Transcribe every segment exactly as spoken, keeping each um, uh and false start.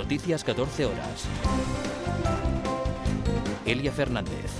Noticias catorce horas. Elia Fernández.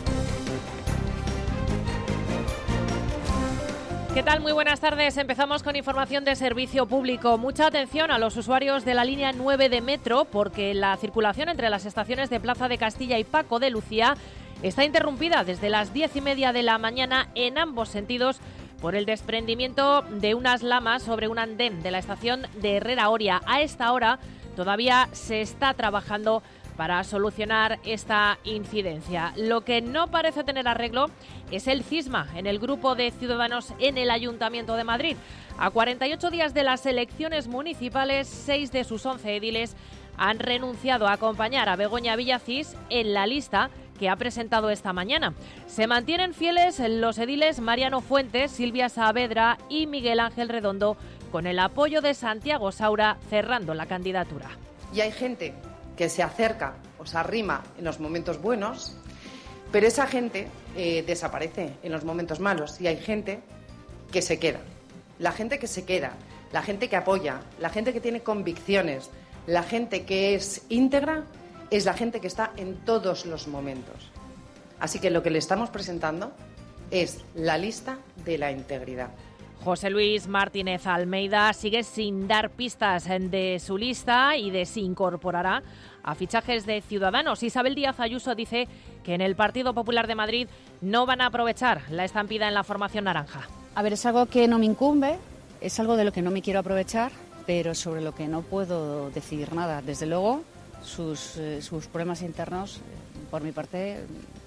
¿Qué tal? Muy buenas tardes. Empezamos con información de servicio público. Mucha atención a los usuarios de la línea nueve de metro, porque la circulación entre las estaciones de Plaza de Castilla y Paco de Lucía está interrumpida desde las diez y media de la mañana en ambos sentidos por el desprendimiento de unas lamas sobre un andén de la estación de Herrera Oria. A esta hora todavía se está trabajando para solucionar esta incidencia. Lo que no parece tener arreglo es el cisma en el grupo de Ciudadanos en el Ayuntamiento de Madrid. A cuarenta y ocho días de las elecciones municipales, seis de sus once ediles han renunciado a acompañar a Begoña Villacís en la lista que ha presentado esta mañana. Se mantienen fieles los ediles Mariano Fuentes, Silvia Saavedra y Miguel Ángel Redondo, con el apoyo de Santiago Saura cerrando la candidatura. Y hay gente que se acerca o se arrima en los momentos buenos, pero esa gente eh, desaparece en los momentos malos y hay gente que se queda. La gente que se queda, la gente que apoya, la gente que tiene convicciones, la gente que es íntegra, es la gente que está en todos los momentos. Así que lo que le estamos presentando es la lista de la integridad. José Luis Martínez Almeida sigue sin dar pistas de su lista y de si incorporará a fichajes de Ciudadanos. Isabel Díaz Ayuso dice que en el Partido Popular de Madrid no van a aprovechar la estampida en la formación naranja. A ver, es algo que no me incumbe, es algo de lo que no me quiero aprovechar, pero sobre lo que no puedo decidir nada. Desde luego, sus, eh, sus problemas internos, por mi parte,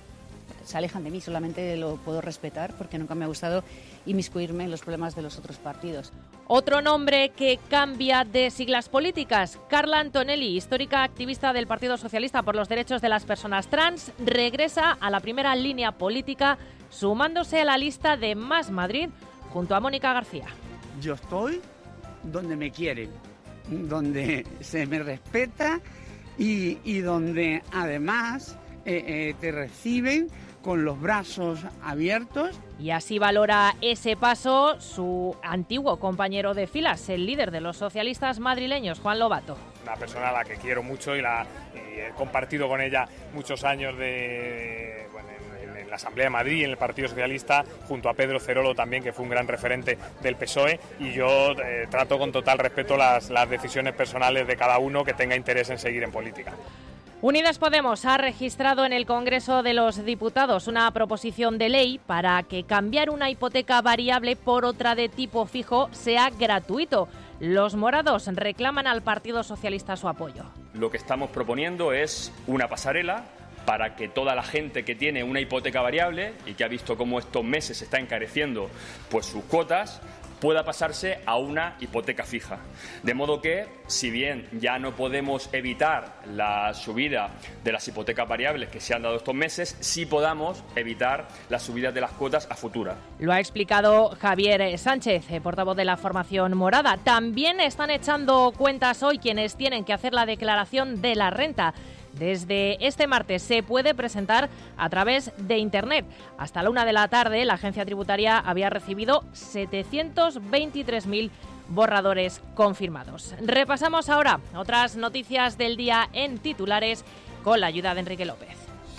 se alejan de mí, solamente lo puedo respetar porque nunca me ha gustado inmiscuirme en los problemas de los otros partidos. Otro nombre que cambia de siglas políticas, Carla Antonelli, histórica activista del Partido Socialista por los derechos de las personas trans, regresa a la primera línea política sumándose a la lista de Más Madrid junto a Mónica García. Yo estoy donde me quieren, donde se me respeta y, y donde además eh, eh, te reciben con los brazos abiertos. Y así valora ese paso su antiguo compañero de filas, el líder de los socialistas madrileños, Juan Lobato. Una persona a la que quiero mucho y, la, y he compartido con ella muchos años de, bueno, en, en la Asamblea de Madrid, en el Partido Socialista, junto a Pedro Cerolo también, que fue un gran referente del P S O E, y yo eh, trato con total respeto las, las decisiones personales de cada uno que tenga interés en seguir en política. Unidas Podemos ha registrado en el Congreso de los Diputados una proposición de ley para que cambiar una hipoteca variable por otra de tipo fijo sea gratuito. Los morados reclaman al Partido Socialista su apoyo. Lo que estamos proponiendo es una pasarela para que toda la gente que tiene una hipoteca variable y que ha visto cómo estos meses se está encareciendo pues sus cuotas, pueda pasarse a una hipoteca fija. De modo que, si bien ya no podemos evitar la subida de las hipotecas variables que se han dado estos meses, sí podamos evitar las subidas de las cuotas a futuro. Lo ha explicado Javier Sánchez, portavoz de la formación morada. También están echando cuentas hoy quienes tienen que hacer la declaración de la renta. Desde este martes se puede presentar a través de Internet. Hasta la una de la tarde, la agencia tributaria había recibido setecientos veintitrés mil borradores confirmados. Repasamos ahora otras noticias del día en titulares con la ayuda de Enrique López.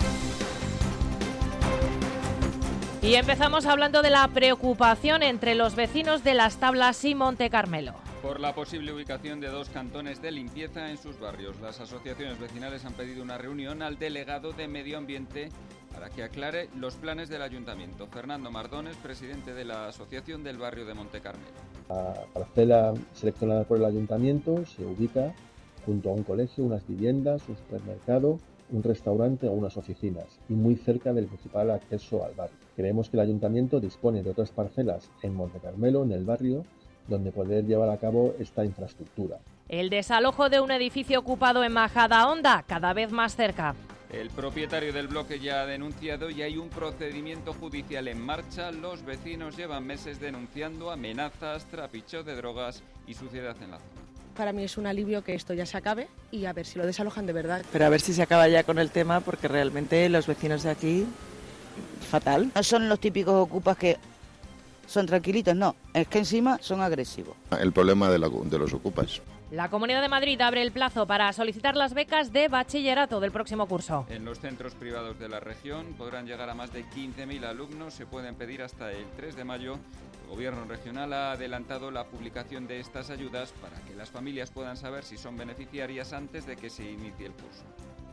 Y empezamos hablando de la preocupación entre los vecinos de Las Tablas y Monte Carmelo. Por la posible ubicación de dos cantones de limpieza en sus barrios. Las asociaciones vecinales han pedido una reunión al delegado de Medio Ambiente para que aclare los planes del ayuntamiento. Fernando Mardones, presidente de la Asociación del Barrio de Monte Carmelo. La parcela seleccionada por el ayuntamiento se ubica junto a un colegio, unas viviendas, un supermercado, un restaurante o unas oficinas y muy cerca del principal acceso al barrio. Creemos que el ayuntamiento dispone de otras parcelas en Monte Carmelo, en el barrio, donde poder llevar a cabo esta infraestructura. El desalojo de un edificio ocupado en Majadahonda, cada vez más cerca. El propietario del bloque ya ha denunciado y hay un procedimiento judicial en marcha. Los vecinos llevan meses denunciando amenazas, trapicheo de drogas y suciedad en la zona. Para mí es un alivio que esto ya se acabe y a ver si lo desalojan de verdad. Pero a ver si se acaba ya con el tema, porque realmente los vecinos de aquí, fatal. No son los típicos ocupas que son tranquilitos, no, es que encima son agresivos. El problema de, la, de los ocupas. La Comunidad de Madrid abre el plazo para solicitar las becas de bachillerato del próximo curso. En los centros privados de la región podrán llegar a más de quince mil alumnos. Se pueden pedir hasta el tres de mayo. El Gobierno regional ha adelantado la publicación de estas ayudas para que las familias puedan saber si son beneficiarias antes de que se inicie el curso.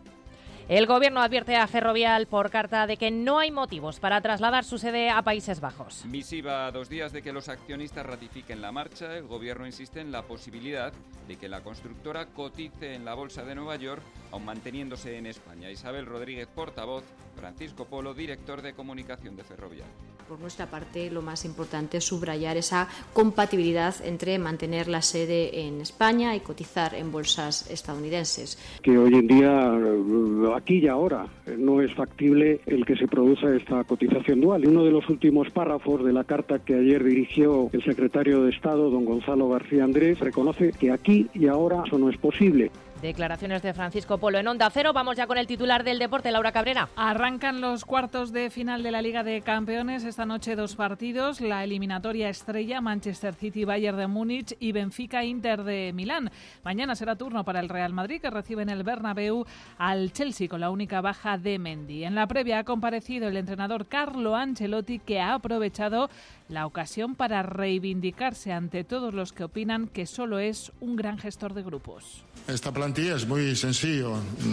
El Gobierno advierte a Ferrovial por carta de que no hay motivos para trasladar su sede a Países Bajos. Misiva a dos días de que los accionistas ratifiquen la marcha. El Gobierno insiste en la posibilidad de que la constructora cotice en la Bolsa de Nueva York, aun manteniéndose en España. Isabel Rodríguez, portavoz; Francisco Polo, director de comunicación de Ferrovial. Por nuestra parte, lo más importante es subrayar esa compatibilidad entre mantener la sede en España y cotizar en bolsas estadounidenses. Que hoy en día, aquí y ahora, no es factible el que se produzca esta cotización dual. Uno de los últimos párrafos de la carta que ayer dirigió el secretario de Estado, don Gonzalo García Andrés, reconoce que aquí y ahora eso no es posible. Declaraciones de Francisco Polo en Onda Cero. Vamos ya con el titular del deporte, Laura Cabrera. Arrancan los cuartos de final de la Liga de Campeones. Esta noche dos partidos. La eliminatoria estrella, Manchester City, Bayern de Múnich y Benfica, Inter de Milán. Mañana será turno para el Real Madrid, que recibe en el Bernabéu al Chelsea con la única baja de Mendy. En la previa ha comparecido el entrenador Carlo Ancelotti, que ha aprovechado la ocasión para reivindicarse ante todos los que opinan que solo es un gran gestor de grupos. Esta plantilla es muy sencillo,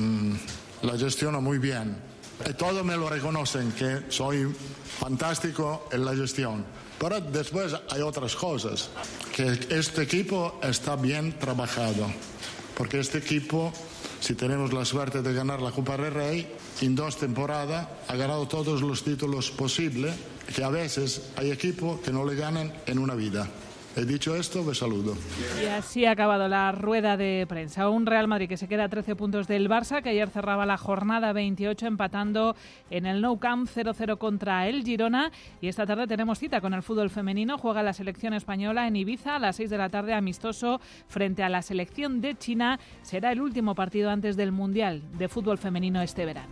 la gestiono muy bien. Y todos me lo reconocen, que soy fantástico en la gestión. Pero después hay otras cosas, que este equipo está bien trabajado. Porque este equipo, si tenemos la suerte de ganar la Copa del Rey, en dos temporadas ha ganado todos los títulos posibles, que a veces hay equipos que no le ganan en una vida. He dicho esto, me saludo. Y así ha acabado la rueda de prensa. Un Real Madrid que se queda a trece puntos del Barça, que ayer cerraba la jornada veintiocho empatando en el Nou Camp cero cero contra el Girona. Y esta tarde tenemos cita con el fútbol femenino. Juega la selección española en Ibiza a las seis de la tarde, amistoso frente a la selección de China. Será el último partido antes del Mundial de fútbol femenino este verano.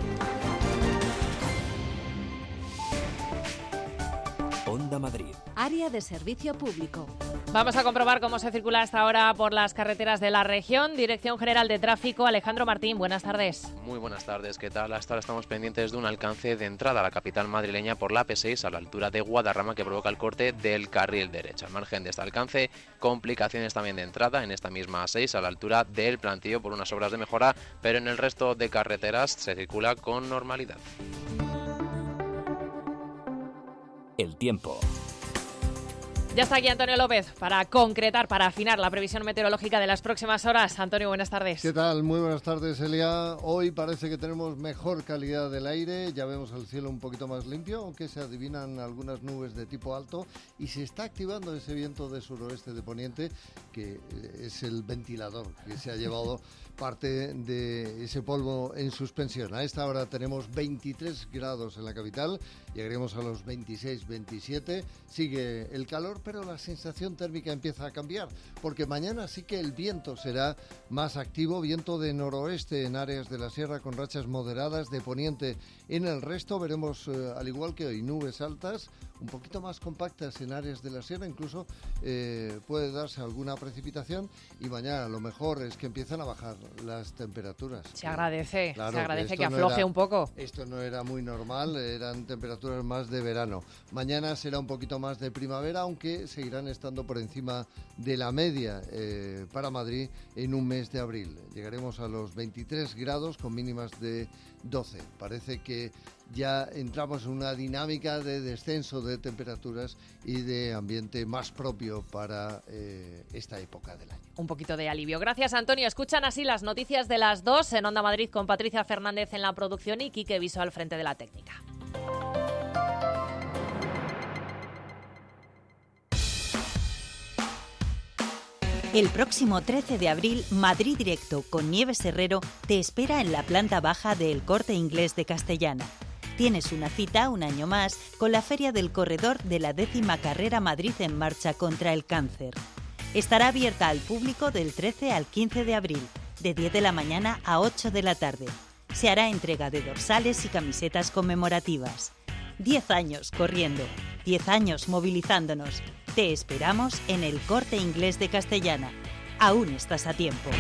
Onda Madrid. Área de servicio público. Vamos a comprobar cómo se circula hasta ahora por las carreteras de la región. Dirección General de Tráfico, Alejandro Martín, buenas tardes. Muy buenas tardes, ¿qué tal? Hasta ahora estamos pendientes de un alcance de entrada a la capital madrileña por la A P seis a la altura de Guadarrama, que provoca el corte del carril derecho. Al margen de este alcance, complicaciones también de entrada en esta misma A seis a la altura del Plantío por unas obras de mejora, pero en el resto de carreteras se circula con normalidad. El tiempo. Ya está aquí Antonio López para concretar, para afinar la previsión meteorológica de las próximas horas. Antonio, buenas tardes. ¿Qué tal? Muy buenas tardes, Elia. Hoy parece que tenemos mejor calidad del aire. Ya vemos el cielo un poquito más limpio, aunque se adivinan algunas nubes de tipo alto. Y se está activando ese viento de suroeste de poniente, que es el ventilador que se ha llevado parte de ese polvo en suspensión. A esta hora tenemos veintitrés grados en la capital, llegaremos a los veintiséis, veintisiete. Sigue el calor, pero la sensación térmica empieza a cambiar, porque mañana sí que el viento será más activo, viento de noroeste en áreas de la sierra con rachas moderadas, de poniente en el resto. Veremos, eh, al igual que hoy, nubes altas, un poquito más compactas en áreas de la sierra, incluso eh, puede darse alguna precipitación, y mañana lo mejor es que empiezan a bajar las temperaturas. Se agradece, claro, se agradece que, que afloje no era, un poco. Esto no era muy normal, eran temperaturas más de verano. Mañana será un poquito más de primavera, aunque seguirán estando por encima de la media eh, para Madrid en un mes de abril. Llegaremos a los veintitrés grados con mínimas de doce. Parece que ya entramos en una dinámica de descenso de temperaturas y de ambiente más propio para eh, esta época del año. Un poquito de alivio. Gracias, Antonio. Escuchan así las noticias de las dos en Onda Madrid con Patricia Fernández en la producción y Quique Viso al frente de la técnica. El próximo trece de abril, Madrid Directo con Nieves Herrero te espera en la planta baja de El Corte Inglés de Castellana. Tienes una cita un año más con la Feria del Corredor de la décima carrera Madrid en Marcha contra el Cáncer. Estará abierta al público del trece al quince de abril, de diez de la mañana a ocho de la tarde. Se hará entrega de dorsales y camisetas conmemorativas. Diez años corriendo, diez años movilizándonos. Te esperamos en El Corte Inglés de Castellana. Aún estás a tiempo.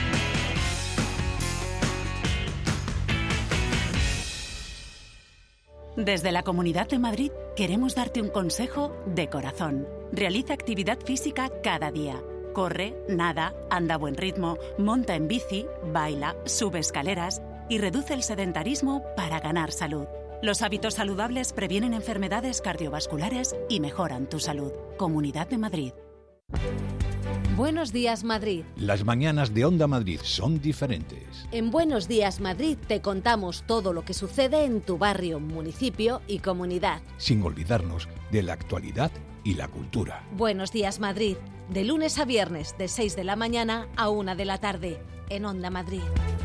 Desde la Comunidad de Madrid queremos darte un consejo de corazón. Realiza actividad física cada día. Corre, nada, anda a buen ritmo, monta en bici, baila, sube escaleras y reduce el sedentarismo para ganar salud. Los hábitos saludables previenen enfermedades cardiovasculares y mejoran tu salud. Comunidad de Madrid. Buenos días, Madrid. Las mañanas de Onda Madrid son diferentes. En Buenos días, Madrid te contamos todo lo que sucede en tu barrio, municipio y comunidad. Sin olvidarnos de la actualidad y la cultura. Buenos días, Madrid. De lunes a viernes, de seis de la mañana a una de la tarde, en Onda Madrid.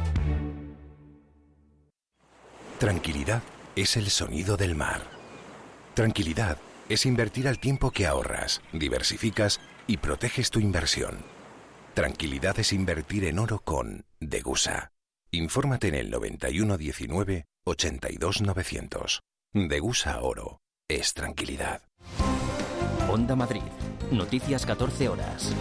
Tranquilidad es el sonido del mar. Tranquilidad es invertir al tiempo que ahorras, diversificas y proteges tu inversión. Tranquilidad es invertir en oro con Degusa. Infórmate en el noventa y uno diecinueve ochenta y dos novecientos. Degusa Oro es tranquilidad. Onda Madrid. Noticias catorce horas.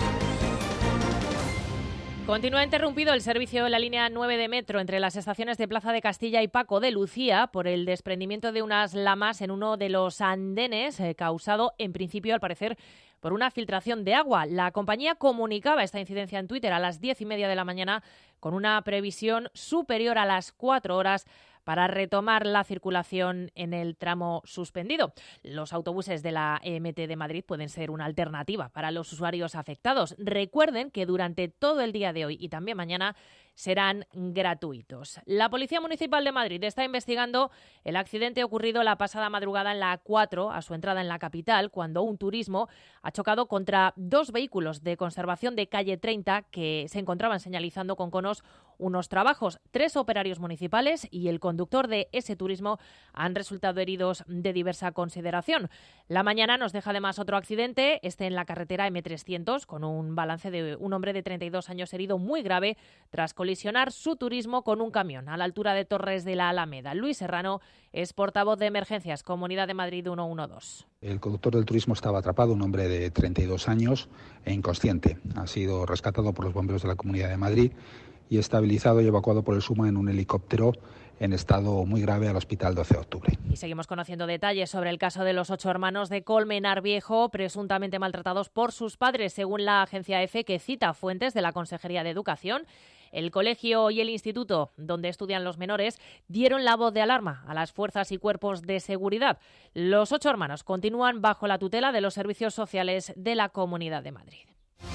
Continúa interrumpido el servicio de la línea nueve de metro entre las estaciones de Plaza de Castilla y Paco de Lucía por el desprendimiento de unas lamas en uno de los andenes, eh, causado en principio, al parecer, por una filtración de agua. La compañía comunicaba esta incidencia en Twitter a las diez y media de la mañana con una previsión superior a las cuatro horas para retomar la circulación en el tramo suspendido. Los autobuses de la E M T de Madrid pueden ser una alternativa para los usuarios afectados. Recuerden que durante todo el día de hoy y también mañana serán gratuitos. La Policía Municipal de Madrid está investigando el accidente ocurrido la pasada madrugada en la A cuatro, a su entrada en la capital, cuando un turismo ha chocado contra dos vehículos de conservación de calle treinta que se encontraban señalizando con conos unos trabajos. Tres operarios municipales y el conductor de ese turismo han resultado heridos de diversa consideración. La mañana nos deja además otro accidente, este en la carretera eme trescientos, con un balance de un hombre de treinta y dos años herido muy grave tras colisionar su turismo con un camión a la altura de Torres de la Alameda. Luis Serrano es portavoz de Emergencias, Comunidad de Madrid ciento doce. El conductor del turismo estaba atrapado, un hombre de treinta y dos años e inconsciente. Ha sido rescatado por los bomberos de la Comunidad de Madrid y estabilizado y evacuado por el SUMA en un helicóptero en estado muy grave al Hospital doce de octubre. Y seguimos conociendo detalles sobre el caso de los ocho hermanos de Colmenar Viejo, presuntamente maltratados por sus padres, según la agencia EFE, que cita fuentes de la Consejería de Educación. El colegio y el instituto donde estudian los menores dieron la voz de alarma a las fuerzas y cuerpos de seguridad. Los ocho hermanos continúan bajo la tutela de los servicios sociales de la Comunidad de Madrid.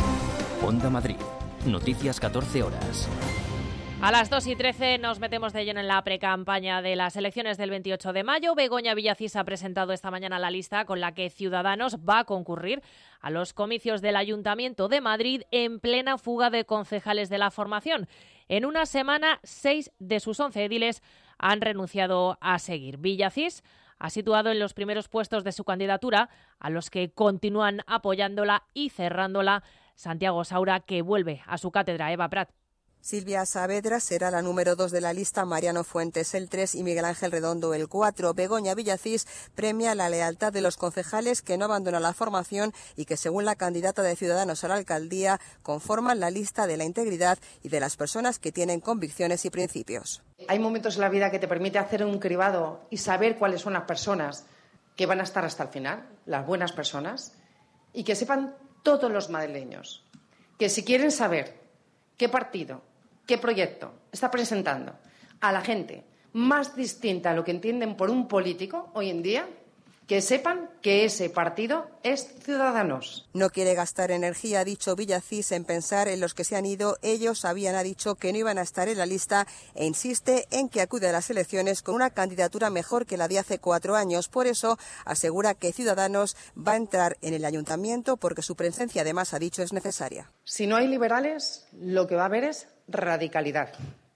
Onda Madrid. Noticias catorce horas. A las dos y trece nos metemos de lleno en la precampaña de las elecciones del veintiocho de mayo. Begoña Villacís ha presentado esta mañana la lista con la que Ciudadanos va a concurrir a los comicios del Ayuntamiento de Madrid en plena fuga de concejales de la formación. En una semana, seis de sus once ediles han renunciado a seguir. Villacís ha situado en los primeros puestos de su candidatura a los que continúan apoyándola y cerrándola Santiago Saura, que vuelve a su cátedra. Eva Prat. Silvia Saavedra será la número dos de la lista, Mariano Fuentes el tres y Miguel Ángel Redondo el cuatro. Begoña Villacís premia la lealtad de los concejales que no abandonan la formación y que, según la candidata de Ciudadanos a la alcaldía, conforman la lista de la integridad y de las personas que tienen convicciones y principios. Hay momentos en la vida que te permite hacer un cribado y saber cuáles son las personas que van a estar hasta el final, las buenas personas, y que sepan todos los madrileños que si quieren saber qué partido, qué proyecto está presentando a la gente más distinta a lo que entienden por un político hoy en día, que sepan que ese partido es Ciudadanos. No quiere gastar energía, ha dicho Villacís, en pensar en los que se han ido. Ellos habían ha dicho que no iban a estar en la lista e insiste en que acude a las elecciones con una candidatura mejor que la de hace cuatro años. Por eso asegura que Ciudadanos va a entrar en el ayuntamiento porque su presencia, además, ha dicho, es necesaria. Si no hay liberales, lo que va a haber es radicalidad.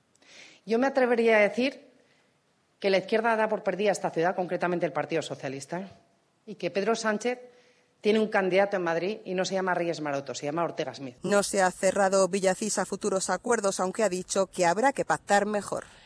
Yo me atrevería a decir que la izquierda da por perdida esta ciudad, concretamente el Partido Socialista, y que Pedro Sánchez tiene un candidato en Madrid y no se llama Reyes Maroto, se llama Ortega Smith. No se ha cerrado Villacís a futuros acuerdos, aunque ha dicho que habrá que pactar mejor.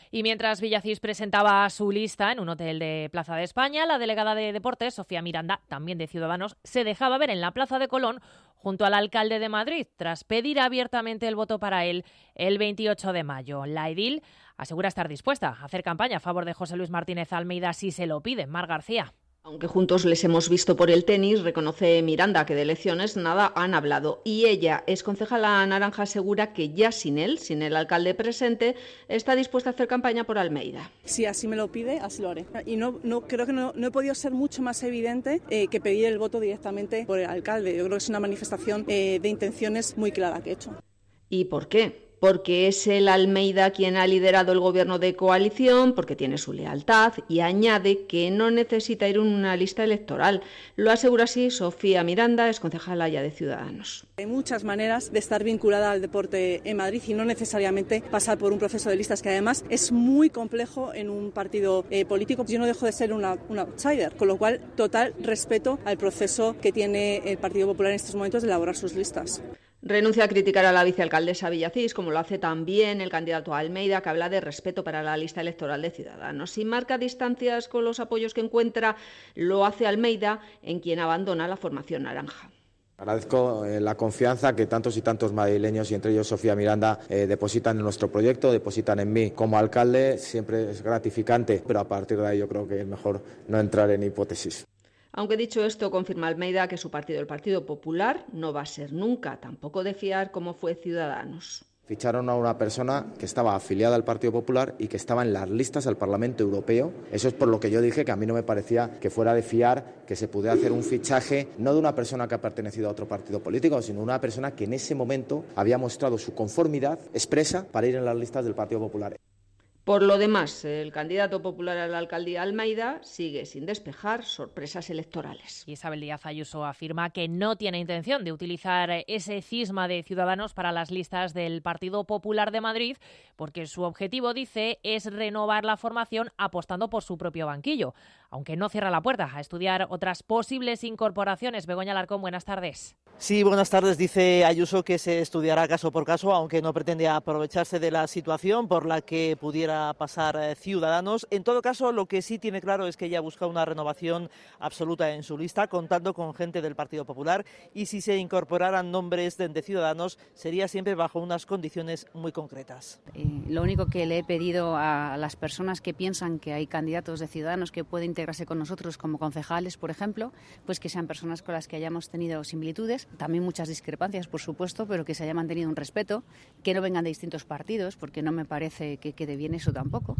Y mientras Villacís presentaba su lista en un hotel de Plaza de España, la delegada de Deportes, Sofía Miranda, también de Ciudadanos, se dejaba ver en la Plaza de Colón junto al alcalde de Madrid, tras pedir abiertamente el voto para él el veintiocho de mayo. La edil asegura estar dispuesta a hacer campaña a favor de José Luis Martínez Almeida si se lo pide. Mar García. Aunque juntos les hemos visto por el tenis, reconoce Miranda que de elecciones nada han hablado. Y ella, ex concejala naranja, asegura que ya sin él, sin el alcalde presente, está dispuesta a hacer campaña por Almeida. Si así me lo pide, así lo haré. Y no, no creo que no, no he podido ser mucho más evidente eh, que pedir el voto directamente por el alcalde. Yo creo que es una manifestación eh, de intenciones muy clara que he hecho. ¿Y por qué? Porque es el Almeida quien ha liderado el gobierno de coalición, porque tiene su lealtad, y añade que no necesita ir en una lista electoral. Lo asegura así Sofía Miranda, ex concejala ya de Ciudadanos. Hay muchas maneras de estar vinculada al deporte en Madrid y no necesariamente pasar por un proceso de listas, que además es muy complejo en un partido eh, político. Yo no dejo de ser una, una outsider, con lo cual total respeto al proceso que tiene el Partido Popular en estos momentos de elaborar sus listas. Renuncia a criticar a la vicealcaldesa Villacís, como lo hace también el candidato Almeida, que habla de respeto para la lista electoral de Ciudadanos. Si marca distancias con los apoyos que encuentra, lo hace Almeida, en quien abandona la formación naranja. Agradezco eh, la confianza que tantos y tantos madrileños, y entre ellos Sofía Miranda, eh, depositan en nuestro proyecto, depositan en mí como alcalde. Siempre es gratificante, pero a partir de ahí yo creo que es mejor no entrar en hipótesis. Aunque dicho esto, confirma Almeida que su partido, el Partido Popular, no va a ser nunca tampoco de fiar como fue Ciudadanos. Ficharon a una persona que estaba afiliada al Partido Popular y que estaba en las listas al Parlamento Europeo. Eso es por lo que yo dije que a mí no me parecía que fuera de fiar que se pudiera hacer un fichaje no de una persona que ha pertenecido a otro partido político, sino una persona que en ese momento había mostrado su conformidad expresa para ir en las listas del Partido Popular. Por lo demás, el candidato popular a la alcaldía Almeida sigue sin despejar sorpresas electorales. Isabel Díaz Ayuso afirma que no tiene intención de utilizar ese cisma de Ciudadanos para las listas del Partido Popular de Madrid, porque su objetivo, dice, es renovar la formación apostando por su propio banquillo, aunque no cierra la puerta a estudiar otras posibles incorporaciones. Begoña Alarcón, buenas tardes. Sí, buenas tardes. Dice Ayuso que se estudiará caso por caso, aunque no pretende aprovecharse de la situación por la que pudiera pasar Ciudadanos. En todo caso, lo que sí tiene claro es que ella busca una renovación absoluta en su lista, contando con gente del Partido Popular, y si se incorporaran nombres de, de Ciudadanos, sería siempre bajo unas condiciones muy concretas. Eh, lo único que le he pedido a las personas que piensan que hay candidatos de Ciudadanos que pueden integrarse con nosotros como concejales, por ejemplo, pues que sean personas con las que hayamos tenido similitudes, también muchas discrepancias, por supuesto, pero que se haya mantenido un respeto, que no vengan de distintos partidos, porque no me parece que quede bien eso tampoco.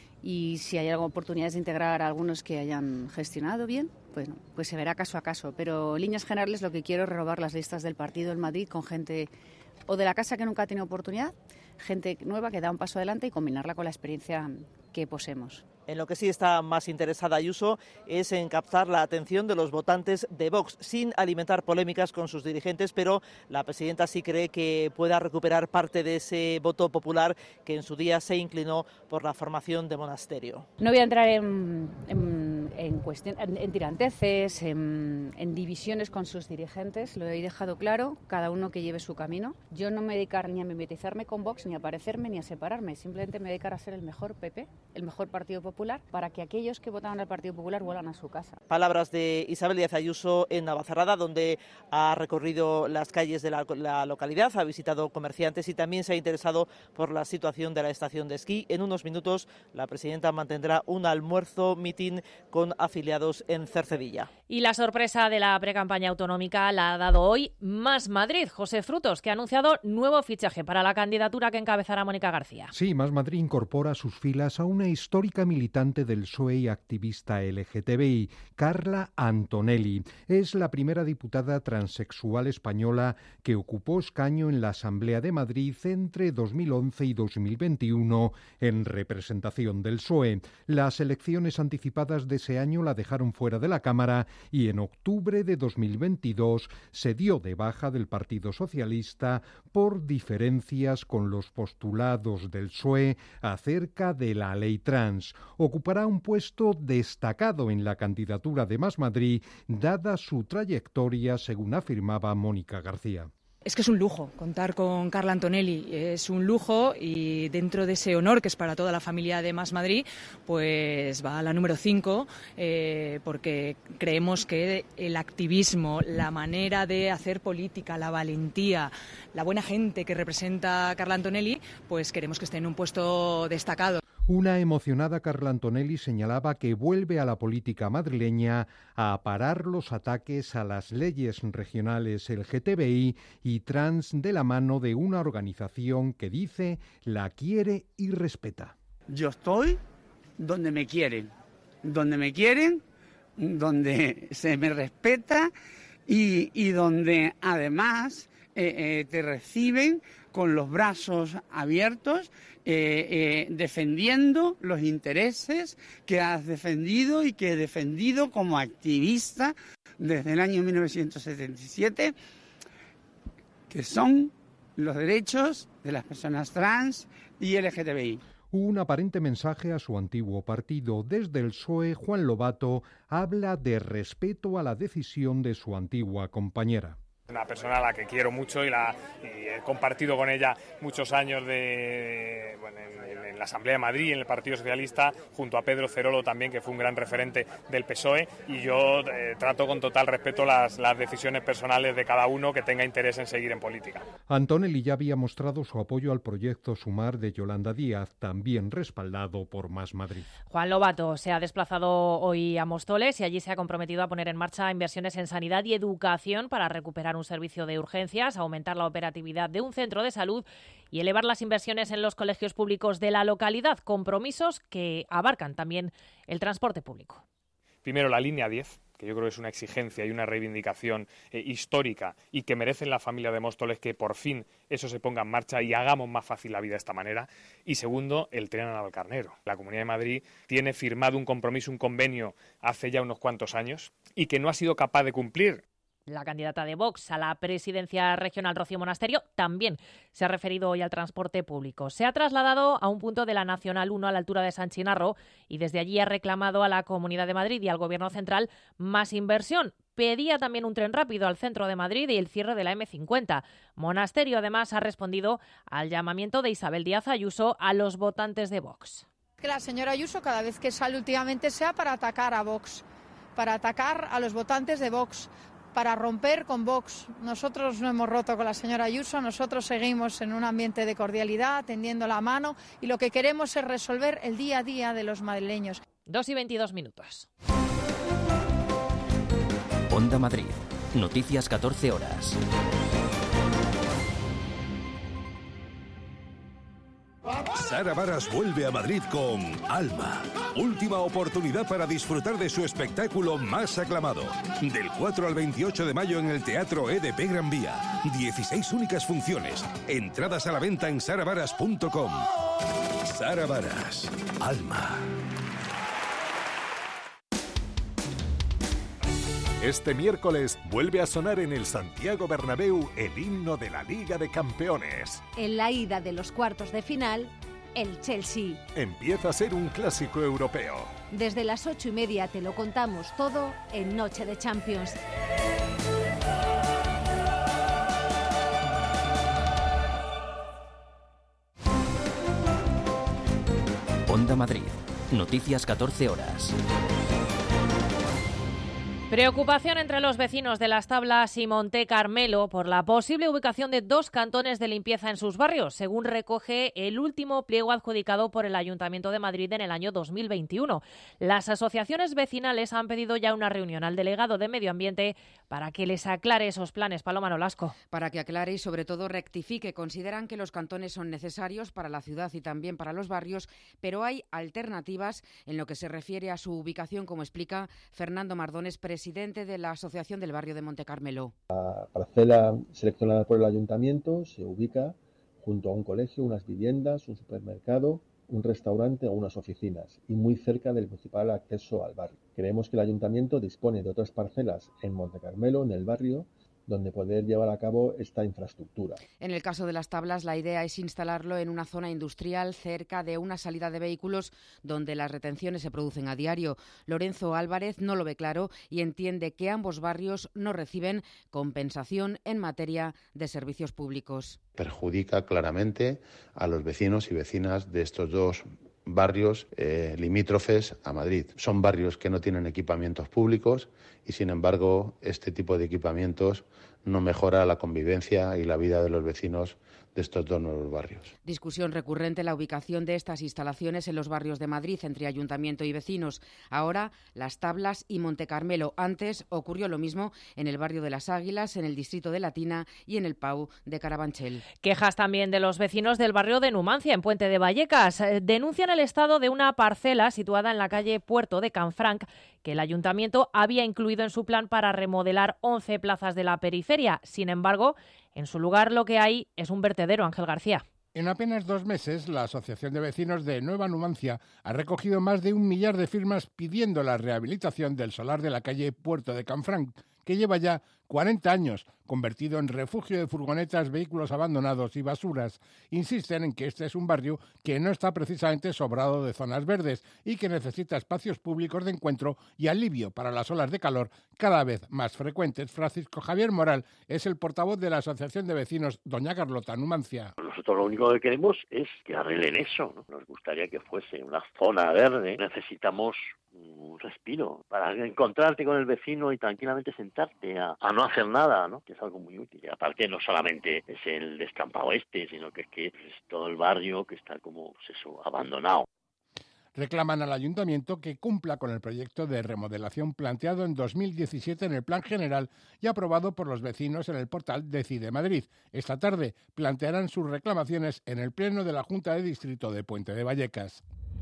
Y si hay oportunidades de integrar a algunos que hayan gestionado bien, bueno, pues se verá caso a caso. Pero en líneas generales lo que quiero es renovar las listas del partido en Madrid con gente o de la casa que nunca ha tenido oportunidad, gente nueva que da un paso adelante y combinarla con la experiencia que poseemos. En lo que sí está más interesada Ayuso es en captar la atención de los votantes de Vox, sin alimentar polémicas con sus dirigentes, pero la presidenta sí cree que pueda recuperar parte de ese voto popular que en su día se inclinó por la formación de Monasterio. No voy a entrar en, en, en, cuestión, en, en tiranteces, en, en divisiones con sus dirigentes, lo he dejado claro, cada uno que lleve su camino. Yo no me dedicar ni a mimetizarme con Vox, ni a parecerme, ni a separarme, simplemente me dedicar a ser el mejor P P, el mejor Partido Popular, para que aquellos que votaron al Partido Popular vuelvan a su casa. Palabras de Isabel Díaz Ayuso en Navacerrada, donde ha recorrido las calles de la, la localidad, ha visitado comerciantes y también se ha interesado por la situación de la estación de esquí. En unos minutos la presidenta mantendrá un almuerzo mitin con afiliados en Cercedilla. Y la sorpresa de la precampaña autonómica la ha dado hoy Más Madrid. José Frutos, que ha anunciado nuevo fichaje para la candidatura que encabezará Mónica García. Sí, Más Madrid incorpora a sus filas a una histórica militante del P S O E y activista L G T B I, Carla Antonelli. Es la primera diputada transexual española que ocupó escaño en la Asamblea de Madrid entre dos mil once y dos mil veintiuno en representación del P S O E. Las elecciones anticipadas de ese año la dejaron fuera de la Cámara y en octubre de dos mil veintidós se dio de baja del Partido Socialista por diferencias con los postulados del P S O E acerca de la ley trans. Ocupará un puesto destacado en la candidatura de Más Madrid, dada su trayectoria, según afirmaba Mónica García. Es que es un lujo contar con Carla Antonelli, es un lujo, y dentro de ese honor que es para toda la familia de Más Madrid, pues va a la número cinco, eh, porque creemos que el activismo, la manera de hacer política, la valentía, la buena gente que representa Carla Antonelli, pues queremos que esté en un puesto destacado. Una emocionada Carla Antonelli señalaba que vuelve a la política madrileña a parar los ataques a las leyes regionales L G T B I y trans de la mano de una organización que dice la quiere y respeta. Yo estoy donde me quieren, donde me quieren, donde se me respeta y, y donde además eh, eh, te reciben con los brazos abiertos, eh, eh, defendiendo los intereses que has defendido y que he defendido como activista desde el año mil novecientos setenta y siete, que son los derechos de las personas trans y L G T B I. Un aparente mensaje a su antiguo partido. Desde el P S O E, Juan Lobato habla de respeto a la decisión de su antigua compañera. Una persona a la que quiero mucho y, la, y he compartido con ella muchos años de, bueno, en, en la Asamblea de Madrid, en el Partido Socialista, junto a Pedro Cerolo también, que fue un gran referente del P S O E, y yo eh, trato con total respeto las, las decisiones personales de cada uno que tenga interés en seguir en política. Antonelli ya había mostrado su apoyo al proyecto Sumar de Yolanda Díaz, también respaldado por Más Madrid. Juan Lobato se ha desplazado hoy a Móstoles y allí se ha comprometido a poner en marcha inversiones en sanidad y educación para recuperar un servicio de urgencias, aumentar la operatividad de un centro de salud y elevar las inversiones en los colegios públicos de la localidad, compromisos que abarcan también el transporte público. Primero, la línea diez, que yo creo que es una exigencia y una reivindicación eh, histórica y que merecen la familia de Móstoles que por fin eso se ponga en marcha y hagamos más fácil la vida de esta manera. Y segundo, el tren a Navalcarnero. La Comunidad de Madrid tiene firmado un compromiso, un convenio hace ya unos cuantos años y que no ha sido capaz de cumplir. La candidata de Vox a la presidencia regional, Rocío Monasterio, también se ha referido hoy al transporte público. Se ha trasladado a un punto de la Nacional uno a la altura de San Chinarro y desde allí ha reclamado a la Comunidad de Madrid y al Gobierno central más inversión. Pedía también un tren rápido al centro de Madrid y el cierre de la eme cincuenta. Monasterio, además, ha respondido al llamamiento de Isabel Díaz Ayuso a los votantes de Vox. Que la señora Ayuso, cada vez que sale últimamente, sea para atacar a Vox, para atacar a los votantes de Vox, para romper con Vox. Nosotros no hemos roto con la señora Ayuso, nosotros seguimos en un ambiente de cordialidad, tendiendo la mano, y lo que queremos es resolver el día a día de los madrileños. Dos y veintidós minutos. Onda Madrid. Noticias catorce horas. Sara Varas vuelve a Madrid con Alma. Última oportunidad para disfrutar de su espectáculo más aclamado. Del cuatro al veintiocho de mayo en el Teatro E D P Gran Vía. dieciséis únicas funciones. Entradas a la venta en sara varas punto com. Sara Varas. Alma. Este miércoles vuelve a sonar en el Santiago Bernabéu el himno de la Liga de Campeones. En la ida de los cuartos de final, el Chelsea. Empieza a ser un clásico europeo. Desde las ocho y media te lo contamos todo en Noche de Champions. Onda Madrid. Noticias catorce horas. Preocupación entre los vecinos de Las Tablas y Monte Carmelo por la posible ubicación de dos cantones de limpieza en sus barrios, según recoge el último pliego adjudicado por el Ayuntamiento de Madrid en el año dos mil veintiuno. Las asociaciones vecinales han pedido ya una reunión al delegado de Medio Ambiente para que les aclare esos planes. Paloma Nolasco. Para que aclare y sobre todo rectifique. Consideran que los cantones son necesarios para la ciudad y también para los barrios, pero hay alternativas en lo que se refiere a su ubicación, como explica Fernando Mardones, presidente presidente de la Asociación del Barrio de Monte Carmelo. La parcela seleccionada por el Ayuntamiento se ubica junto a un colegio, unas viviendas, un supermercado, un restaurante o unas oficinas y muy cerca del principal acceso al barrio. Creemos que el Ayuntamiento dispone de otras parcelas en Monte Carmelo, en el barrio, donde poder llevar a cabo esta infraestructura. En el caso de las tablas, la idea es instalarlo en una zona industrial cerca de una salida de vehículos donde las retenciones se producen a diario. Lorenzo Álvarez no lo ve claro y entiende que ambos barrios no reciben compensación en materia de servicios públicos. Perjudica claramente a los vecinos y vecinas de estos dos barrios eh, limítrofes a Madrid. Son barrios que no tienen equipamientos públicos y, sin embargo, este tipo de equipamientos no mejora la convivencia y la vida de los vecinos de estos dos nuevos barrios. Discusión recurrente la ubicación de estas instalaciones en los barrios de Madrid entre ayuntamiento y vecinos. Ahora, Las Tablas y Montecarmelo. Antes ocurrió lo mismo en el barrio de Las Águilas, en el distrito de Latina y en el Pau de Carabanchel. Quejas también de los vecinos del barrio de Numancia, en Puente de Vallecas. Denuncian el estado de una parcela situada en la calle Puerto de Canfranc, que el ayuntamiento había incluido en su plan para remodelar once plazas de la periferia. Sin embargo, en su lugar lo que hay es un vertedero. Ángel García. En apenas dos meses, la Asociación de Vecinos de Nueva Numancia ha recogido más de un millar de firmas pidiendo la rehabilitación del solar de la calle Puerto de Canfranc, que lleva ya cuarenta años, convertido en refugio de furgonetas, vehículos abandonados y basuras. Insisten en que este es un barrio que no está precisamente sobrado de zonas verdes y que necesita espacios públicos de encuentro y alivio para las olas de calor cada vez más frecuentes. Francisco Javier Moral es el portavoz de la Asociación de Vecinos Doña Carlota Numancia. Nosotros lo único que queremos es que arreglen eso, ¿no? Nos gustaría que fuese una zona verde. Necesitamos un respiro para encontrarte con el vecino y tranquilamente sentarte a, a no hacer nada, ¿no? Que es algo muy útil. Y aparte no solamente es el descampado este, sino que es que es todo el barrio que está como pues eso, abandonado. Reclaman al ayuntamiento que cumpla con el proyecto de remodelación planteado en dos mil diecisiete en el Plan General y aprobado por los vecinos en el portal Decide Madrid. Esta tarde plantearán sus reclamaciones en el Pleno de la Junta de Distrito de Puente de Vallecas.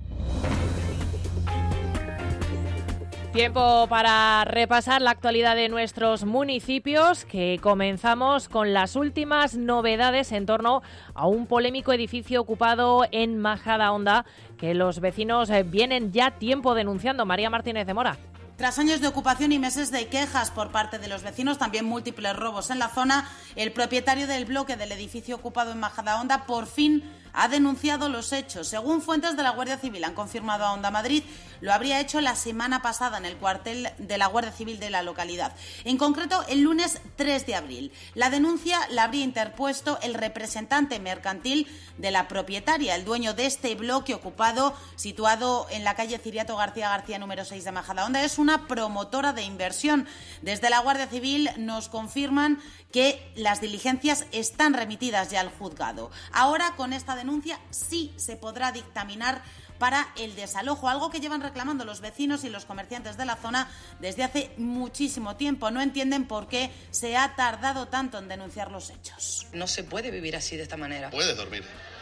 Tiempo para repasar la actualidad de nuestros municipios, que comenzamos con las últimas novedades en torno a un polémico edificio ocupado en Majadahonda que los vecinos vienen ya tiempo denunciando. María Martínez de Mora. Tras años de ocupación y meses de quejas por parte de los vecinos, también múltiples robos en la zona, el propietario del bloque del edificio ocupado en Majadahonda por fin ha denunciado los hechos. Según fuentes de la Guardia Civil han confirmado a Onda Madrid, lo habría hecho la semana pasada en el cuartel de la Guardia Civil de la localidad. En concreto, el lunes tres de abril. La denuncia la habría interpuesto el representante mercantil de la propietaria, el dueño de este bloque ocupado situado en la calle Ciriato García García número seis de Majadahonda. Es una promotora de inversión. Desde la Guardia Civil nos confirman que las diligencias están remitidas ya al juzgado. Ahora, con esta denuncia, sí se podrá dictaminar para el desalojo, algo que llevan reclamando los vecinos y los comerciantes de la zona desde hace muchísimo tiempo. No entienden por qué se ha tardado tanto en denunciar los hechos. No se puede vivir así, de esta manera. Puedes dormir.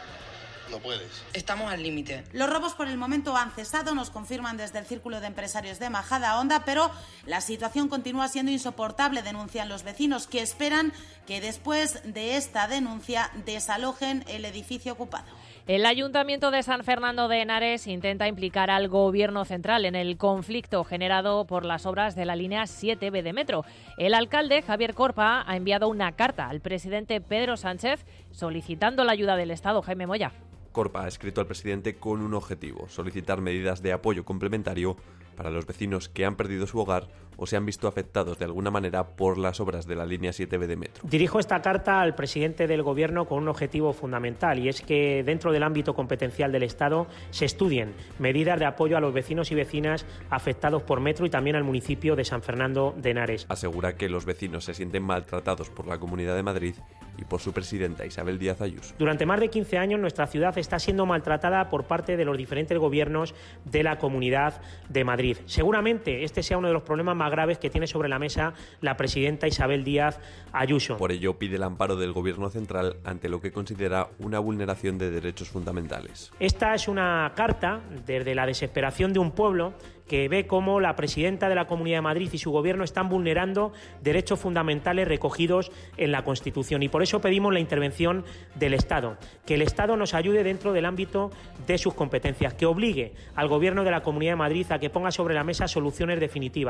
No puedes. Estamos al límite. Los robos por el momento han cesado, nos confirman desde el Círculo de Empresarios de Majadahonda, pero la situación continúa siendo insoportable, denuncian los vecinos, que esperan que después de esta denuncia desalojen el edificio ocupado. El Ayuntamiento de San Fernando de Henares intenta implicar al Gobierno central en el conflicto generado por las obras de la línea siete be de metro. El alcalde, Javier Corpa, ha enviado una carta al presidente Pedro Sánchez solicitando la ayuda del Estado. Jaime Moya. Corpa ha escrito al presidente con un objetivo: solicitar medidas de apoyo complementario para los vecinos que han perdido su hogar o se han visto afectados de alguna manera por las obras de la línea siete be de metro. Dirijo esta carta al presidente del Gobierno con un objetivo fundamental, y es que dentro del ámbito competencial del Estado se estudien medidas de apoyo a los vecinos y vecinas afectados por metro y también al municipio de San Fernando de Henares. Asegura que los vecinos se sienten maltratados por la Comunidad de Madrid y por su presidenta Isabel Díaz Ayuso. Durante más de quince años nuestra ciudad está siendo maltratada por parte de los diferentes gobiernos de la Comunidad de Madrid. Seguramente este sea uno de los problemas más graves que tiene sobre la mesa la presidenta Isabel Díaz Ayuso. Por ello pide el amparo del Gobierno central ante lo que considera una vulneración de derechos fundamentales. Esta es una carta desde la desesperación de un pueblo que ve cómo la presidenta de la Comunidad de Madrid y su gobierno están vulnerando derechos fundamentales recogidos en la Constitución, y por eso pedimos la intervención del Estado, que el Estado nos ayude dentro del ámbito de sus competencias, que obligue al gobierno de la Comunidad de Madrid a que ponga sobre la mesa soluciones definitivas. Ha agregado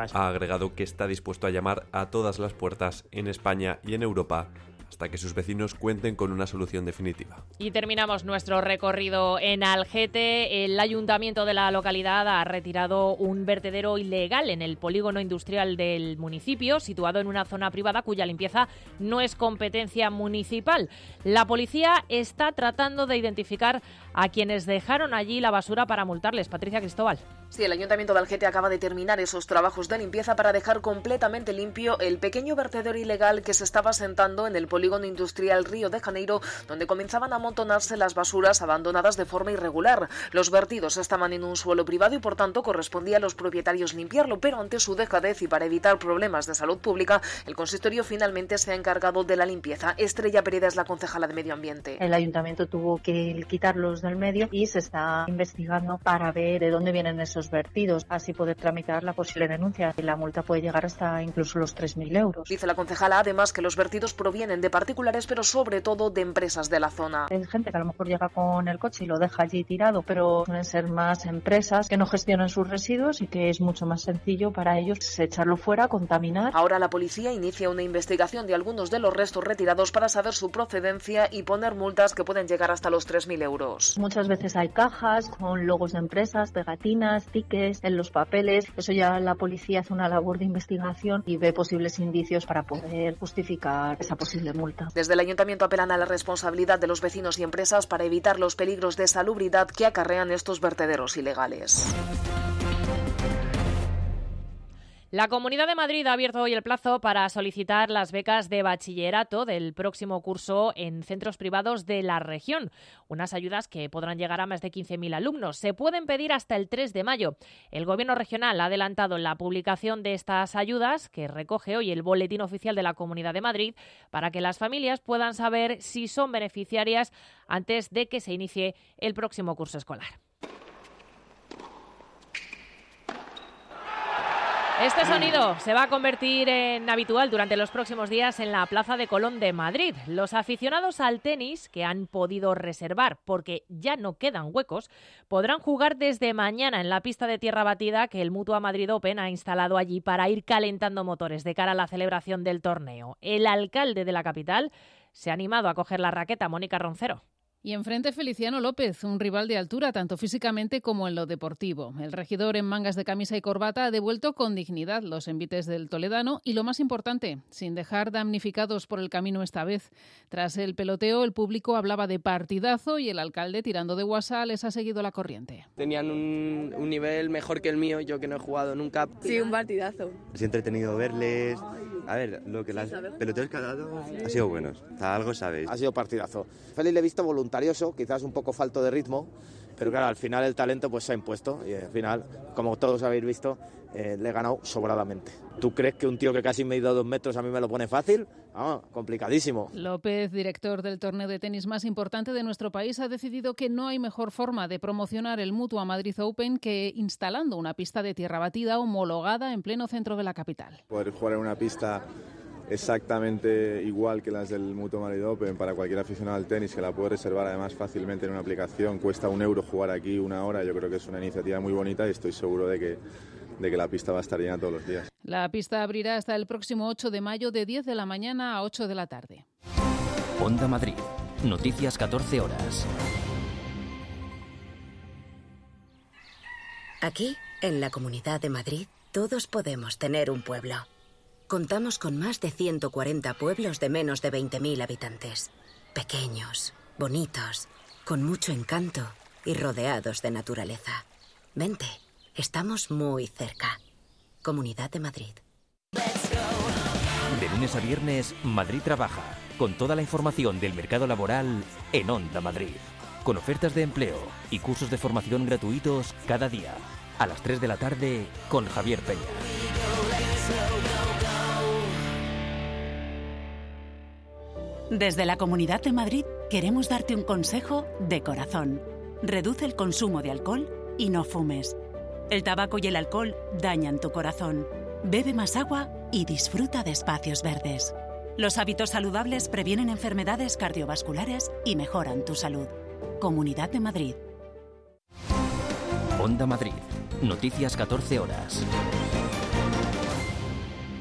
agregado que está dispuesto a llamar a todas las puertas en España y en Europa hasta que sus vecinos cuenten con una solución definitiva. Y terminamos nuestro recorrido en Algete. El ayuntamiento de la localidad ha retirado un vertedero ilegal en el polígono industrial del municipio, situado en una zona privada cuya limpieza no es competencia municipal. La policía está tratando de identificar a quienes dejaron allí la basura para multarles. Patricia Cristóbal. Sí, el Ayuntamiento de Algete acaba de terminar esos trabajos de limpieza para dejar completamente limpio el pequeño vertedero ilegal que se estaba asentando en el polígono industrial Río de Janeiro, donde comenzaban a amontonarse las basuras abandonadas de forma irregular. Los vertidos estaban en un suelo privado y por tanto correspondía a los propietarios limpiarlo, pero ante su dejadez y para evitar problemas de salud pública, el consistorio finalmente se ha encargado de la limpieza. Estrella Pereda es la concejala de Medio Ambiente. El Ayuntamiento tuvo que quitarlos del medio y se está investigando para ver de dónde vienen esos vertidos, así poder tramitar la posible denuncia. La multa puede llegar hasta incluso los tres mil euros. Dice la concejala además que los vertidos provienen de particulares, pero sobre todo de empresas de la zona. Hay gente que a lo mejor llega con el coche y lo deja allí tirado, pero suelen ser más empresas que no gestionan sus residuos y que es mucho más sencillo para ellos echarlo fuera, contaminar. Ahora la policía inicia una investigación de algunos de los restos retirados para saber su procedencia y poner multas que pueden llegar hasta los tres mil euros. Muchas veces hay cajas con logos de empresas, pegatinas, tickets en los papeles. Eso ya la policía hace una labor de investigación y ve posibles indicios para poder justificar esa posible multa. Desde el Ayuntamiento apelan a la responsabilidad de los vecinos y empresas para evitar los peligros de salubridad que acarrean estos vertederos ilegales. La Comunidad de Madrid ha abierto hoy el plazo para solicitar las becas de bachillerato del próximo curso en centros privados de la región. Unas ayudas que podrán llegar a más de quince mil alumnos. Se pueden pedir hasta el tres de mayo. El Gobierno regional ha adelantado la publicación de estas ayudas, que recoge hoy el Boletín Oficial de la Comunidad de Madrid, para que las familias puedan saber si son beneficiarias antes de que se inicie el próximo curso escolar. Este sonido se va a convertir en habitual durante los próximos días en la Plaza de Colón de Madrid. Los aficionados al tenis que han podido reservar porque ya no quedan huecos podrán jugar desde mañana en la pista de tierra batida que el Mutua Madrid Open ha instalado allí para ir calentando motores de cara a la celebración del torneo. El alcalde de la capital se ha animado a coger la raqueta, Mónica Roncero. Y enfrente Feliciano López, un rival de altura, tanto físicamente como en lo deportivo. El regidor en mangas de camisa y corbata ha devuelto con dignidad los envites del toledano y, lo más importante, sin dejar damnificados por el camino esta vez. Tras el peloteo, el público hablaba de partidazo y el alcalde, tirando de guasa, les ha seguido la corriente. Tenían un, un nivel mejor que el mío, yo que no he jugado nunca. Sí, un partidazo. Es entretenido verles. A ver, lo que las peloteos que ha dado ha sido buenos. Algo sabéis. Ha sido partidazo. Félix le he visto voluntarioso, quizás un poco falto de ritmo, pero claro, al final el talento pues se ha impuesto y al final, como todos habéis visto, eh, le he ganado sobradamente. ¿Tú crees que un tío que casi me ha ido dos metros a mí me lo pone fácil? Ah, complicadísimo. López, director del torneo de tenis más importante de nuestro país, ha decidido que no hay mejor forma de promocionar el Mutua Madrid Open que instalando una pista de tierra batida homologada en pleno centro de la capital. Poder jugar en una pista exactamente igual que las del Mutua Madrid Open para cualquier aficionado al tenis, que la puede reservar además fácilmente en una aplicación, cuesta un euro jugar aquí una hora. Yo creo que es una iniciativa muy bonita y estoy seguro de que, de que la pista va a estar llena todos los días. La pista abrirá hasta el próximo ocho de mayo de diez de la mañana a ocho de la tarde. Onda Madrid, noticias catorce horas. Aquí, en la Comunidad de Madrid, todos podemos tener un pueblo. Contamos con más de ciento cuarenta pueblos de menos de veinte mil habitantes. Pequeños, bonitos, con mucho encanto y rodeados de naturaleza. Vente, estamos muy cerca. Comunidad de Madrid. De lunes a viernes, Madrid Trabaja, con toda la información del mercado laboral en Onda Madrid. Con ofertas de empleo y cursos de formación gratuitos cada día. A las tres de la tarde, con Javier Peña. Desde la Comunidad de Madrid queremos darte un consejo de corazón. Reduce el consumo de alcohol y no fumes. El tabaco y el alcohol dañan tu corazón. Bebe más agua y disfruta de espacios verdes. Los hábitos saludables previenen enfermedades cardiovasculares y mejoran tu salud. Comunidad de Madrid. Onda Madrid, noticias catorce horas.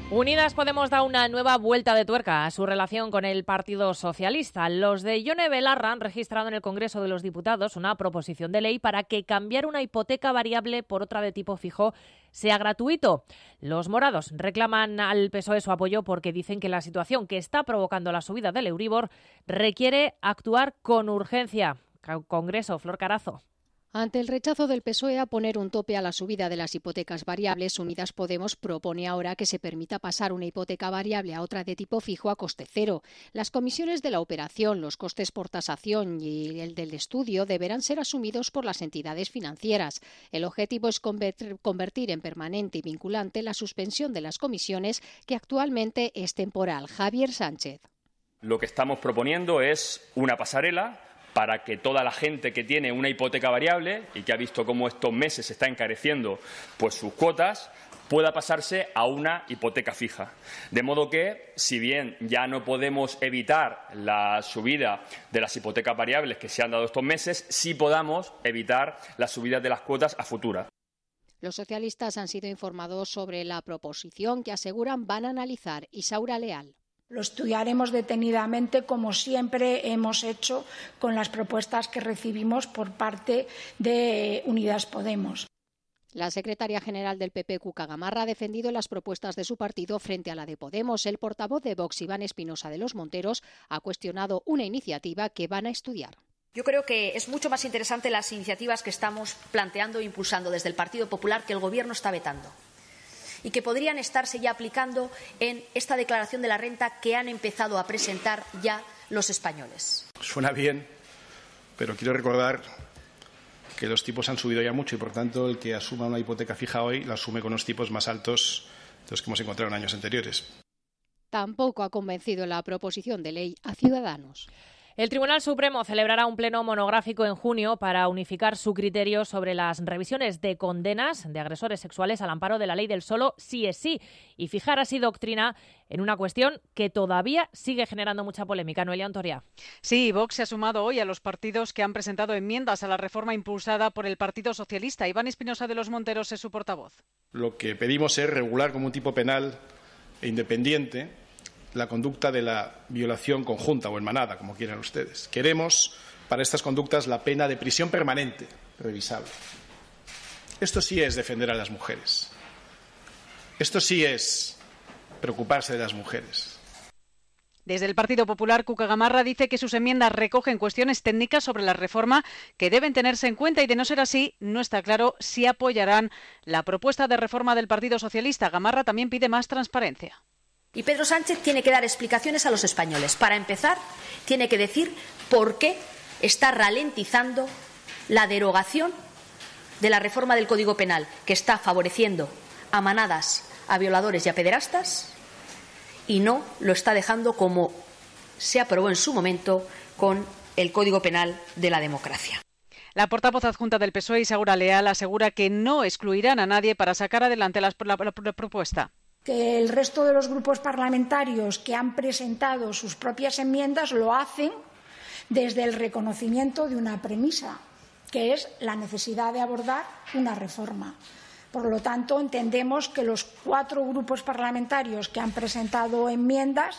Unidas Podemos da una nueva vuelta de tuerca a su relación con el Partido Socialista. Los de Ione Belarra han registrado en el Congreso de los Diputados una proposición de ley para que cambiar una hipoteca variable por otra de tipo fijo sea gratuito. Los morados reclaman al P S O E su apoyo porque dicen que la situación que está provocando la subida del Euribor requiere actuar con urgencia. Congreso, Flor Carazo. Ante el rechazo del P S O E a poner un tope a la subida de las hipotecas variables, Unidas Podemos propone ahora que se permita pasar una hipoteca variable a otra de tipo fijo a coste cero. Las comisiones de la operación, los costes por tasación y el del estudio deberán ser asumidos por las entidades financieras. El objetivo es convertir en permanente y vinculante la suspensión de las comisiones, que actualmente es temporal. Javier Sánchez. Lo que estamos proponiendo es una pasarela para que toda la gente que tiene una hipoteca variable y que ha visto cómo estos meses se está encareciendo pues sus cuotas, pueda pasarse a una hipoteca fija. De modo que, si bien ya no podemos evitar la subida de las hipotecas variables que se han dado estos meses, sí podamos evitar las subidas de las cuotas a futuro. Los socialistas han sido informados sobre la proposición que aseguran van a analizar. Isaura Leal. Lo estudiaremos detenidamente, como siempre hemos hecho con las propuestas que recibimos por parte de Unidas Podemos. La secretaria general del P P, Cuca Gamarra, ha defendido las propuestas de su partido frente a la de Podemos. El portavoz de Vox, Iván Espinosa de los Monteros, ha cuestionado una iniciativa que van a estudiar. Yo creo que es mucho más interesante las iniciativas que estamos planteando e impulsando desde el Partido Popular que el Gobierno está vetando, y que podrían estarse ya aplicando en esta declaración de la renta que han empezado a presentar ya los españoles. Suena bien, pero quiero recordar que los tipos han subido ya mucho y, por tanto, el que asuma una hipoteca fija hoy la asume con unos tipos más altos de los que hemos encontrado en años anteriores. Tampoco ha convencido la proposición de ley a Ciudadanos. El Tribunal Supremo celebrará un pleno monográfico en junio para unificar su criterio sobre las revisiones de condenas de agresores sexuales al amparo de la ley del solo sí es sí y fijar así doctrina en una cuestión que todavía sigue generando mucha polémica. Noelia Antoria. Sí, Vox se ha sumado hoy a los partidos que han presentado enmiendas a la reforma impulsada por el Partido Socialista. Iván Espinosa de los Monteros es su portavoz. Lo que pedimos es regular como un tipo penal e independiente la conducta de la violación conjunta o en manada, como quieran ustedes. Queremos, para estas conductas, la pena de prisión permanente, revisable. Esto sí es defender a las mujeres. Esto sí es preocuparse de las mujeres. Desde el Partido Popular, Cuca Gamarra dice que sus enmiendas recogen cuestiones técnicas sobre la reforma que deben tenerse en cuenta y, de no ser así, no está claro si apoyarán la propuesta de reforma del Partido Socialista. Gamarra también pide más transparencia. Y Pedro Sánchez tiene que dar explicaciones a los españoles. Para empezar, tiene que decir por qué está ralentizando la derogación de la reforma del Código Penal, que está favoreciendo a manadas, a violadores y a pederastas, y no lo está dejando como se aprobó en su momento con el Código Penal de la democracia. La portavoz adjunta del P S O E, Isaura Leal, asegura que no excluirán a nadie para sacar adelante la, la, la, la propuesta. Que el resto de los grupos parlamentarios que han presentado sus propias enmiendas lo hacen desde el reconocimiento de una premisa, que es la necesidad de abordar una reforma. Por lo tanto, entendemos que los cuatro grupos parlamentarios que han presentado enmiendas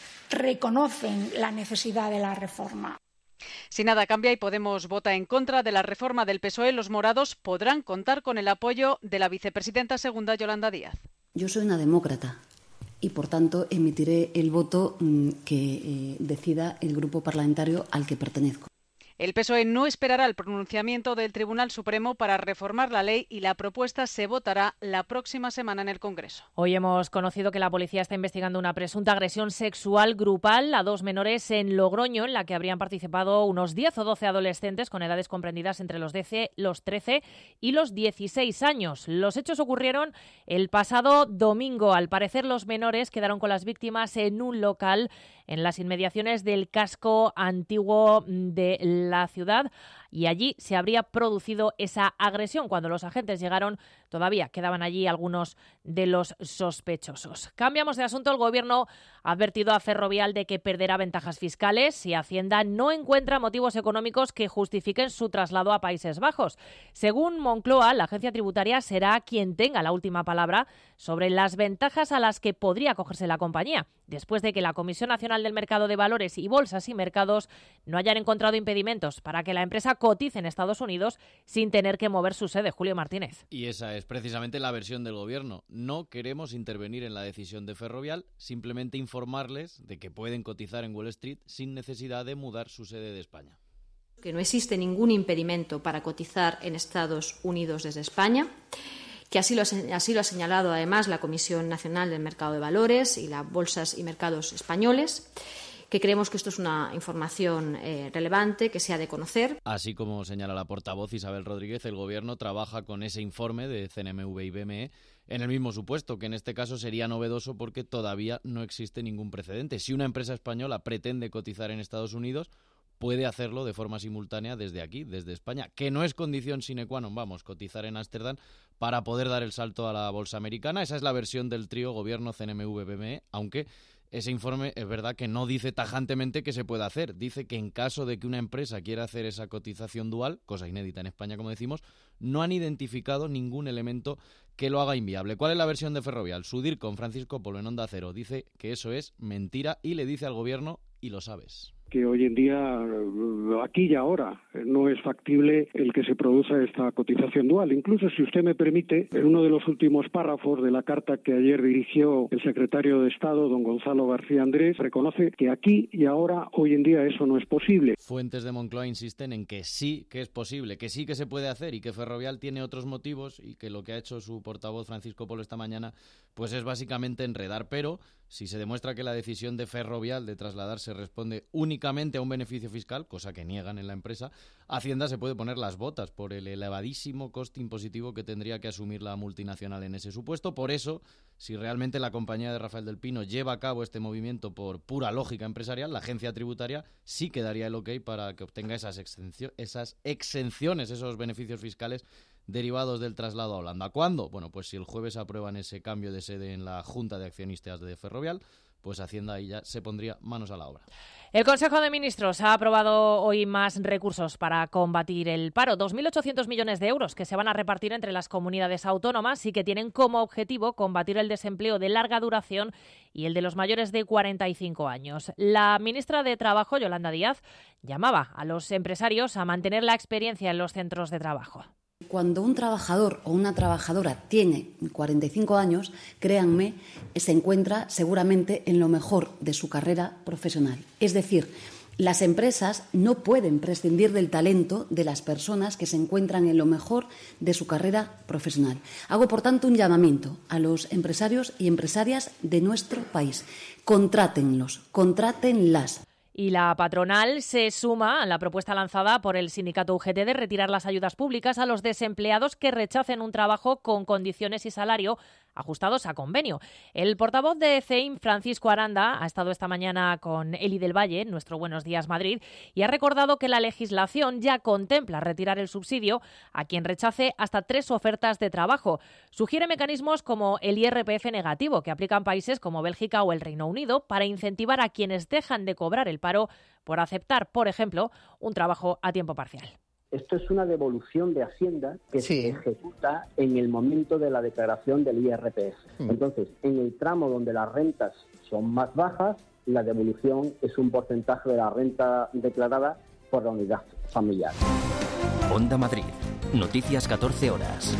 reconocen la necesidad de la reforma. Si nada cambia y Podemos vota en contra de la reforma del P S O E, los morados podrán contar con el apoyo de la vicepresidenta segunda, Yolanda Díaz. Yo soy una demócrata y, por tanto, emitiré el voto que eh, decida el grupo parlamentario al que pertenezco. El P S O E no esperará el pronunciamiento del Tribunal Supremo para reformar la ley y la propuesta se votará la próxima semana en el Congreso. Hoy hemos conocido que la policía está investigando una presunta agresión sexual grupal a dos menores en Logroño, en la que habrían participado unos diez o doce adolescentes con edades comprendidas entre los trece y los dieciséis años. Los hechos ocurrieron el pasado domingo. Al parecer, los menores quedaron con las víctimas en un local en las inmediaciones del casco antiguo de la ciudad y allí se habría producido esa agresión. Cuando los agentes llegaron, todavía quedaban allí algunos de los sospechosos. Cambiamos de asunto. El Gobierno ha advertido a Ferrovial de que perderá ventajas fiscales si Hacienda no encuentra motivos económicos que justifiquen su traslado a Países Bajos. Según Moncloa, la agencia tributaria será quien tenga la última palabra sobre las ventajas a las que podría acogerse la compañía, después de que la Comisión Nacional del Mercado de Valores y Bolsas y Mercados no hayan encontrado impedimentos para que la empresa cotice en Estados Unidos sin tener que mover su sede. Julio Martínez. Y esa es precisamente la versión del Gobierno. No queremos intervenir en la decisión de Ferrovial, simplemente informarles de que pueden cotizar en Wall Street sin necesidad de mudar su sede de España. Que no existe ningún impedimento para cotizar en Estados Unidos desde España, que así lo, así lo ha señalado además la Comisión Nacional del Mercado de Valores y las Bolsas y Mercados españoles, que creemos que esto es una información eh, relevante, que se ha de conocer. Así como señala la portavoz Isabel Rodríguez, el Gobierno trabaja con ese informe de C N M V y B M E en el mismo supuesto, que en este caso sería novedoso porque todavía no existe ningún precedente. Si una empresa española pretende cotizar en Estados Unidos, puede hacerlo de forma simultánea desde aquí, desde España, que no es condición sine qua non, vamos, cotizar en Ámsterdam para poder dar el salto a la bolsa americana. Esa es la versión del trío Gobierno, C N M V, B M E, aunque ese informe es verdad que no dice tajantemente que se puede hacer. Dice que en caso de que una empresa quiera hacer esa cotización dual, cosa inédita en España, como decimos, no han identificado ningún elemento que lo haga inviable. ¿Cuál es la versión de Ferrovial? Sudir con Francisco Polo en Onda Cero dice que eso es mentira y le dice al Gobierno, y lo sabes, que hoy en día, aquí y ahora, no es factible el que se produzca esta cotización dual. Incluso, si usted me permite, en uno de los últimos párrafos de la carta que ayer dirigió el secretario de Estado, don Gonzalo García Andrés, reconoce que aquí y ahora, hoy en día, eso no es posible. Fuentes de Moncloa insisten en que sí que es posible, que sí que se puede hacer y que Ferrovial tiene otros motivos y que lo que ha hecho su portavoz Francisco Polo esta mañana pues es básicamente enredar. Pero si se demuestra que la decisión de Ferrovial de trasladarse responde únicamente a un beneficio fiscal, cosa que niegan en la empresa, Hacienda se puede poner las botas por el elevadísimo coste impositivo que tendría que asumir la multinacional en ese supuesto. Por eso, si realmente la compañía de Rafael del Pino lleva a cabo este movimiento por pura lógica empresarial, la agencia tributaria sí que daría el ok para que obtenga esas, exencio- esas exenciones, esos beneficios fiscales derivados del traslado a Holanda. ¿Cuándo? Bueno, pues si el jueves aprueban ese cambio de sede en la Junta de Accionistas de Ferrovial, pues Hacienda ahí ya se pondría manos a la obra. El Consejo de Ministros ha aprobado hoy más recursos para combatir el paro, dos mil ochocientos millones de euros que se van a repartir entre las comunidades autónomas y que tienen como objetivo combatir el desempleo de larga duración y el de los mayores de cuarenta y cinco años. La ministra de Trabajo, Yolanda Díaz, llamaba a los empresarios a mantener la experiencia en los centros de trabajo. Cuando un trabajador o una trabajadora tiene cuarenta y cinco años, créanme, se encuentra seguramente en lo mejor de su carrera profesional. Es decir, las empresas no pueden prescindir del talento de las personas que se encuentran en lo mejor de su carrera profesional. Hago, por tanto, un llamamiento a los empresarios y empresarias de nuestro país. Contrátenlos, contrátenlas. Y la patronal se suma a la propuesta lanzada por el sindicato U G T de retirar las ayudas públicas a los desempleados que rechacen un trabajo con condiciones y salario ajustados a convenio. El portavoz de C E I M, Francisco Aranda, ha estado esta mañana con Eli del Valle, en nuestro Buenos Días Madrid, y ha recordado que la legislación ya contempla retirar el subsidio a quien rechace hasta tres ofertas de trabajo. Sugiere mecanismos como el I R P F negativo, que aplican países como Bélgica o el Reino Unido, para incentivar a quienes dejan de cobrar el paro por aceptar, por ejemplo, un trabajo a tiempo parcial. Esto es una devolución de Hacienda que sí. se ejecuta en el momento de la declaración del I R P F. Mm. Entonces, en el tramo donde las rentas son más bajas, la devolución es un porcentaje de la renta declarada por la unidad familiar. Onda Madrid. Noticias catorce horas.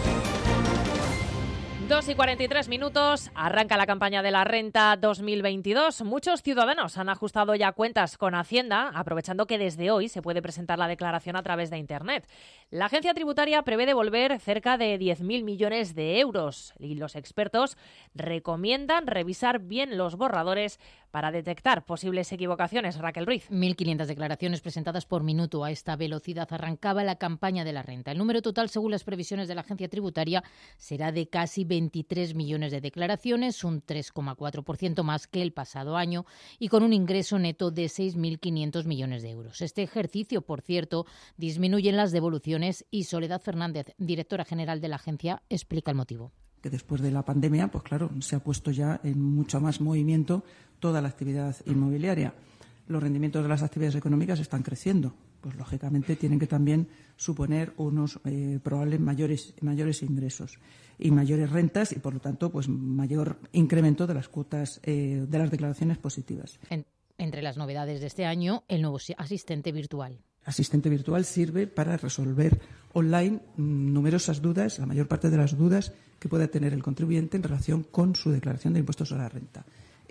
dos y cuarenta y tres minutos, arranca la campaña de la renta dos mil veintidós. Muchos ciudadanos han ajustado ya cuentas con Hacienda, aprovechando que desde hoy se puede presentar la declaración a través de Internet. La agencia tributaria prevé devolver cerca de diez mil millones de euros y los expertos recomiendan revisar bien los borradores para detectar posibles equivocaciones. Raquel Ruiz. mil quinientas declaraciones presentadas por minuto. A esta velocidad arrancaba la campaña de la renta. El número total, según las previsiones de la agencia tributaria, será de casi veintitrés millones de declaraciones, un tres coma cuatro por ciento más que el pasado año y con un ingreso neto de seis mil quinientos millones de euros. Este ejercicio, por cierto, disminuyen las devoluciones y Soledad Fernández, directora general de la agencia, explica el motivo. Que después de la pandemia, pues claro, se ha puesto ya en mucho más movimiento toda la actividad inmobiliaria. los rendimientos de las actividades económicas están creciendo. Pues lógicamente tienen que también suponer unos eh, probables mayores, mayores ingresos y mayores rentas y, por lo tanto, pues mayor incremento de las cuotas eh, de las declaraciones positivas. En, entre las novedades de este año, el nuevo asistente virtual. Asistente virtual sirve para resolver online numerosas dudas, la mayor parte de las dudas que pueda tener el contribuyente en relación con su declaración de impuestos a la renta.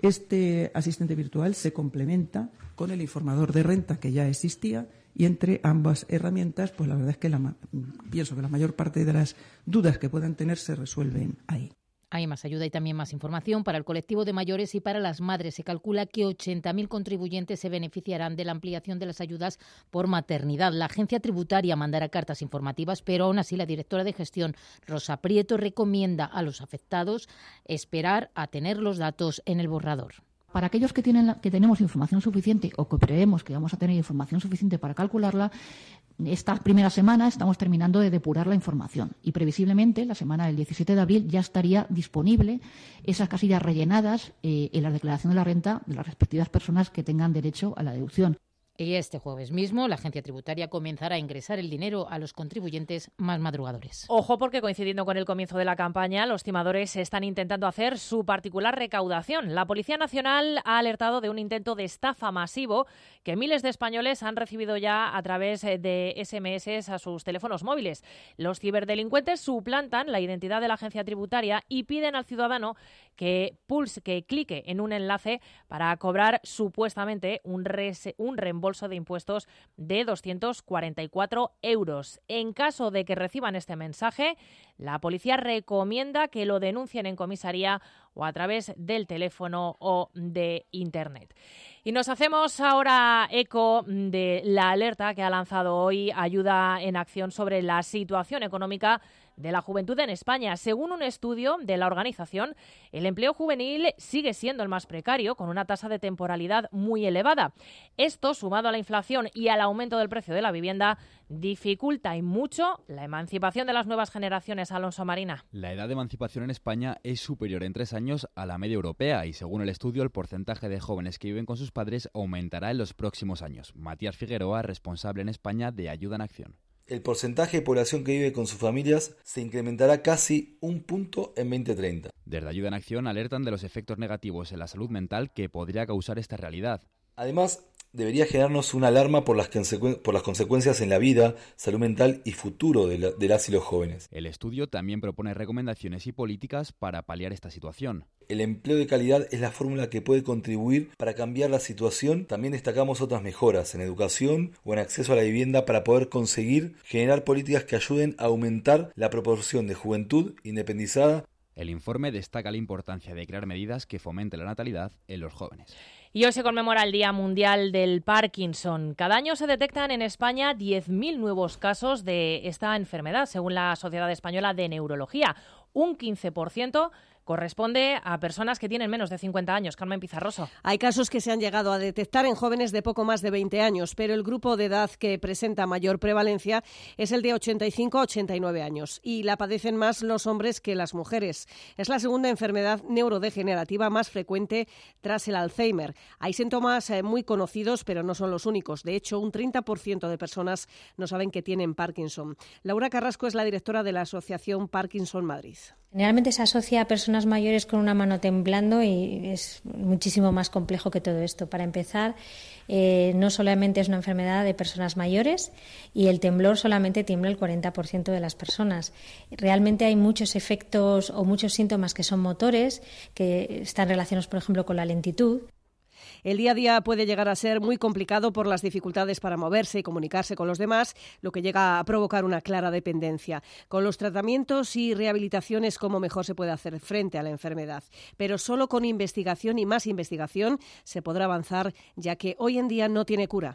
Este asistente virtual se complementa con el informador de renta que ya existía y entre ambas herramientas, pues la verdad es que la, pienso que la mayor parte de las dudas que puedan tener se resuelven ahí. Hay más ayuda y también más información para el colectivo de mayores y para las madres. Se calcula que ochenta mil contribuyentes se beneficiarán de la ampliación de las ayudas por maternidad. La agencia tributaria mandará cartas informativas, pero aún así la directora de gestión, Rosa Prieto, recomienda a los afectados esperar a tener los datos en el borrador. Para aquellos que, tienen la, que tenemos información suficiente o que creemos que vamos a tener información suficiente para calcularla, esta primera semana estamos terminando de depurar la información y previsiblemente la semana del diecisiete de abril ya estaría disponible esas casillas rellenadas eh, en la declaración de la renta de las respectivas personas que tengan derecho a la deducción. Y este jueves mismo la agencia tributaria comenzará a ingresar el dinero a los contribuyentes más madrugadores. Ojo, porque coincidiendo con el comienzo de la campaña, los timadores están intentando hacer su particular recaudación. La Policía Nacional ha alertado de un intento de estafa masivo que miles de españoles han recibido ya a través de ese eme ese a sus teléfonos móviles. Los ciberdelincuentes suplantan la identidad de la agencia tributaria y piden al ciudadano que pulse, que clique en un enlace para cobrar supuestamente un, res, un reembolso de impuestos de doscientos cuarenta y cuatro euros. En caso de que reciban este mensaje, la policía recomienda que lo denuncien en comisaría o a través del teléfono o de Internet. Y nos hacemos ahora eco de la alerta que ha lanzado hoy Ayuda en Acción sobre la situación económica de la juventud en España. Según un estudio de la organización, el empleo juvenil sigue siendo el más precario, con una tasa de temporalidad muy elevada. Esto, sumado a la inflación y al aumento del precio de la vivienda, dificulta y mucho la emancipación de las nuevas generaciones. Alonso Marina. La edad de emancipación en España es superior en tres años a la media europea y, según el estudio, el porcentaje de jóvenes que viven con sus padres aumentará en los próximos años. Matías Figueroa, responsable en España de Ayuda en Acción. El porcentaje de población que vive con sus familias se incrementará casi un punto en veinte treinta. Desde Ayuda en Acción alertan de los efectos negativos en la salud mental que podría causar esta realidad. Además, debería generarnos una alarma por las, consecu- por las consecuencias en la vida, salud mental y futuro de, la, de las y los jóvenes. El estudio también propone recomendaciones y políticas para paliar esta situación. El empleo de calidad es la fórmula que puede contribuir para cambiar la situación. También destacamos otras mejoras en educación o en acceso a la vivienda para poder conseguir generar políticas que ayuden a aumentar la proporción de juventud independizada. El informe destaca la importancia de crear medidas que fomenten la natalidad en los jóvenes. Y hoy se conmemora el Día Mundial del Parkinson. Cada año se detectan en España diez mil nuevos casos de esta enfermedad, según la Sociedad Española de Neurología. Un quince por ciento corresponde a personas que tienen menos de cincuenta años. Carmen Pizarroso. Hay casos que se han llegado a detectar en jóvenes de poco más de veinte años, pero el grupo de edad que presenta mayor prevalencia es el de ochenta y cinco a ochenta y nueve años y la padecen más los hombres que las mujeres. Es la segunda enfermedad neurodegenerativa más frecuente tras el Alzheimer. Hay síntomas eh, muy conocidos, pero no son los únicos. De hecho, un treinta por ciento de personas no saben que tienen Parkinson. Laura Carrasco es la directora de la Asociación Parkinson Madrid. Generalmente se asocia a personas mayores con una mano temblando y es muchísimo más complejo que todo esto. Para empezar, eh, no solamente es una enfermedad de personas mayores y el temblor solamente tiembla el cuarenta por ciento de las personas. Realmente hay muchos efectos o muchos síntomas que son motores, que están relacionados, por ejemplo, con la lentitud. El día a día puede llegar a ser muy complicado por las dificultades para moverse y comunicarse con los demás, lo que llega a provocar una clara dependencia. Con los tratamientos y rehabilitaciones, cómo mejor se puede hacer frente a la enfermedad. Pero solo con investigación y más investigación se podrá avanzar, ya que hoy en día no tiene cura.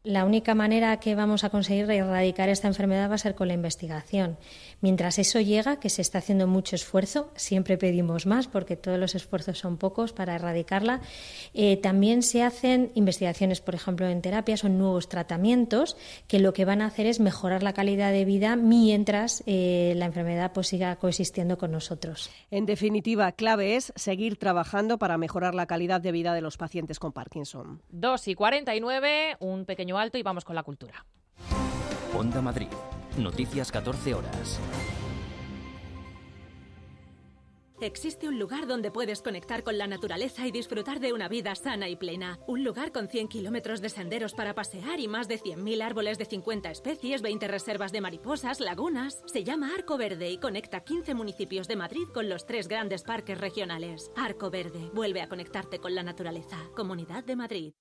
la única manera que vamos a conseguir erradicar esta enfermedad va a ser con la investigación. Mientras eso llega, que se está haciendo mucho esfuerzo, siempre pedimos más porque todos los esfuerzos son pocos para erradicarla, eh, también se hacen investigaciones, por ejemplo, en terapias o en nuevos tratamientos que lo que van a hacer es mejorar la calidad de vida mientras eh, la enfermedad pues, siga coexistiendo con nosotros. En definitiva, clave es seguir trabajando para mejorar la calidad de vida de los pacientes con Parkinson. dos y cuarenta y nueve, un pequeño alto y vamos con la cultura. Onda Madrid. Noticias catorce horas. Existe un lugar donde puedes conectar con la naturaleza y disfrutar de una vida sana y plena. Un lugar con cien kilómetros de senderos para pasear y más de cien mil árboles de cincuenta especies, veinte reservas de mariposas, lagunas. Se llama Arco Verde y conecta quince municipios de Madrid con los tres grandes parques regionales. Arco Verde, vuelve a conectarte con la naturaleza. Comunidad de Madrid.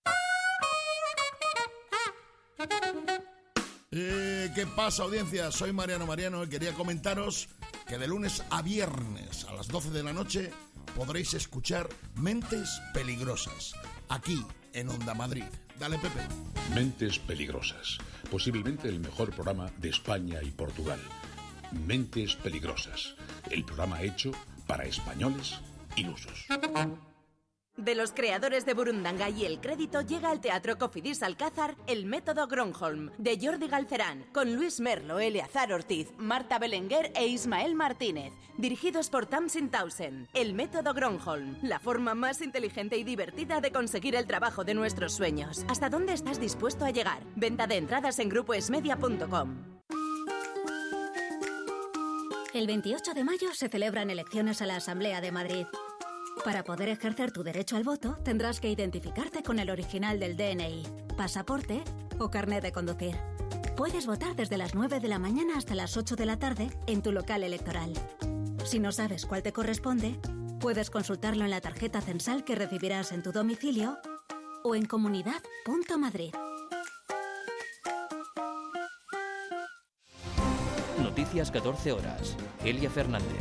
Eh, ¿Qué pasa, audiencia? Soy Mariano Mariano y quería comentaros que de lunes a viernes a las doce de la noche podréis escuchar Mentes Peligrosas, aquí en Onda Madrid. Dale, Pepe. Mentes Peligrosas, posiblemente el mejor programa de España y Portugal. Mentes Peligrosas, el programa hecho para españoles ilusos. De los creadores de Burundanga y El Crédito llega al Teatro Cofidis Alcázar El Método Gronholm, de Jordi Galcerán, con Luis Merlo, Eleazar Ortiz, Marta Belenguer e Ismael Martínez, dirigidos por Tamsin Townsend. El Método Gronholm, la forma más inteligente y divertida de conseguir el trabajo de nuestros sueños. ¿Hasta dónde estás dispuesto a llegar? Venta de entradas en grupo esmedia punto com. El veintiocho de mayo se celebran elecciones a la Asamblea de Madrid. Para poder ejercer tu derecho al voto, tendrás que identificarte con el original del D N I, pasaporte o carnet de conducir. Puedes votar desde las nueve de la mañana hasta las ocho de la tarde en tu local electoral. Si no sabes cuál te corresponde, puedes consultarlo en la tarjeta censal que recibirás en tu domicilio o en comunidad punto madrid. Noticias catorce horas. Elia Fernández.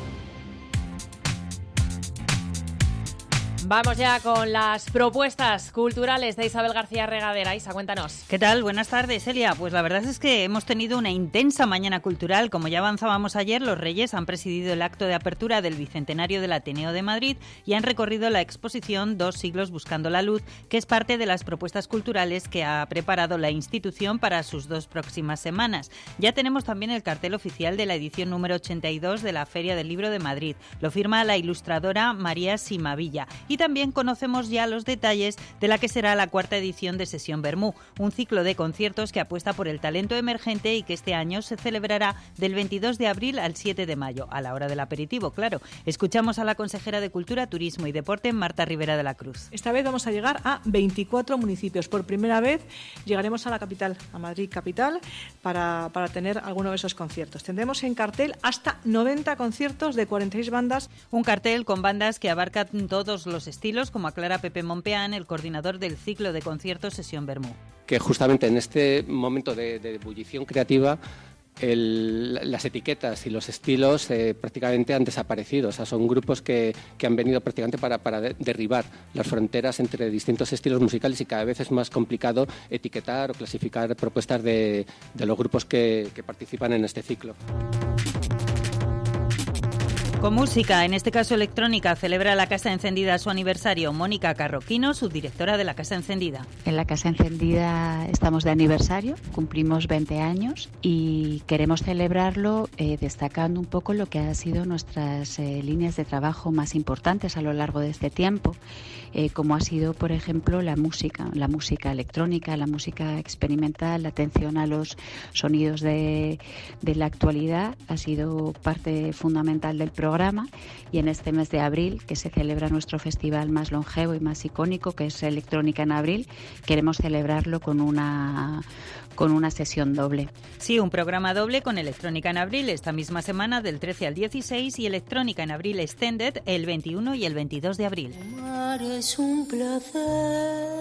Vamos ya con las propuestas culturales de Isabel García Regadera. Isa, cuéntanos. ¿Qué tal? Buenas tardes, Elia. Pues la verdad es que hemos tenido una intensa mañana cultural. Como ya avanzábamos ayer, los Reyes han presidido el acto de apertura del Bicentenario del Ateneo de Madrid y han recorrido la exposición Dos siglos buscando la luz, que es parte de las propuestas culturales que ha preparado la institución para sus dos próximas semanas. Ya tenemos también el cartel oficial de la edición número ochenta y dos de la Feria del Libro de Madrid. Lo firma la ilustradora María Simavilla. Y también conocemos ya los detalles de la que será la cuarta edición de Sesión Bermú, un ciclo de conciertos que apuesta por el talento emergente y que este año se celebrará del veintidós de abril al siete de mayo, a la hora del aperitivo, claro. Escuchamos a la consejera de Cultura, Turismo y Deporte, Marta Rivera de la Cruz. Esta vez vamos a llegar a veinticuatro municipios. Por primera vez llegaremos a la capital, a Madrid capital, para, para tener alguno de esos conciertos. Tendremos en cartel hasta noventa conciertos de cuarenta y seis bandas. Un cartel con bandas que abarcan todos los estilos, como aclara Pepe Mompeán, el coordinador del ciclo de conciertos Sesión Bermú. Que justamente en este momento de, de ebullición creativa, el, las etiquetas y los estilos eh, prácticamente han desaparecido. O sea, son grupos que, que han venido prácticamente para, para de, derribar las fronteras entre distintos estilos musicales y cada vez es más complicado etiquetar o clasificar propuestas de, de los grupos que, que participan en este ciclo. Con música, en este caso electrónica, celebra la Casa Encendida su aniversario. Mónica Carroquino, subdirectora de la Casa Encendida. En la Casa Encendida estamos de aniversario, cumplimos veinte años y queremos celebrarlo eh, destacando un poco lo que han sido nuestras eh, líneas de trabajo más importantes a lo largo de este tiempo, eh, como ha sido, por ejemplo, la música, la música electrónica, la música experimental, la atención a los sonidos de, de la actualidad, ha sido parte fundamental del programa. programa y en este mes de abril, que se celebra nuestro festival más longevo y más icónico, que es Electrónica en Abril, queremos celebrarlo con una con una sesión doble. Sí, un programa doble con Electrónica en Abril esta misma semana del trece al dieciséis y Electrónica en Abril Extended el veintiuno y el veintidós de abril. Amar es un placer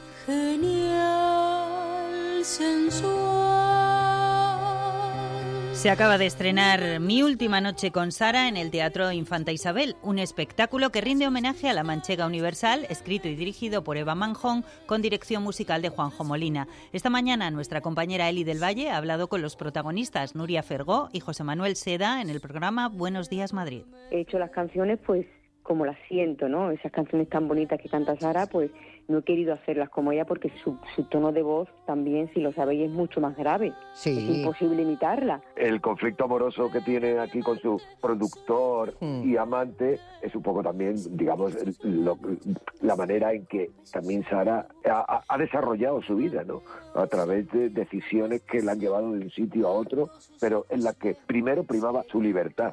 genial, sensual, Se acaba de estrenar Mi última noche con Sara en el Teatro Infanta Isabel, un espectáculo que rinde homenaje a La Manchega Universal, escrito y dirigido por Eva Manjón, con dirección musical de Juanjo Molina. Esta mañana nuestra compañera Eli del Valle ha hablado con los protagonistas, Nuria Fergó y José Manuel Seda, en el programa Buenos Días Madrid. He hecho las canciones pues como las siento, ¿no? Esas canciones tan bonitas que canta Sara, pues no he querido hacerlas como ella porque su, su tono de voz también, si lo sabéis, es mucho más grave. Sí. Es imposible imitarla. El conflicto amoroso que tiene aquí con su productor hmm. y amante es un poco también, digamos, lo, la manera en que también Sara ha, ha desarrollado su vida, ¿no? A través de decisiones que la han llevado de un sitio a otro, pero en las que primero primaba su libertad.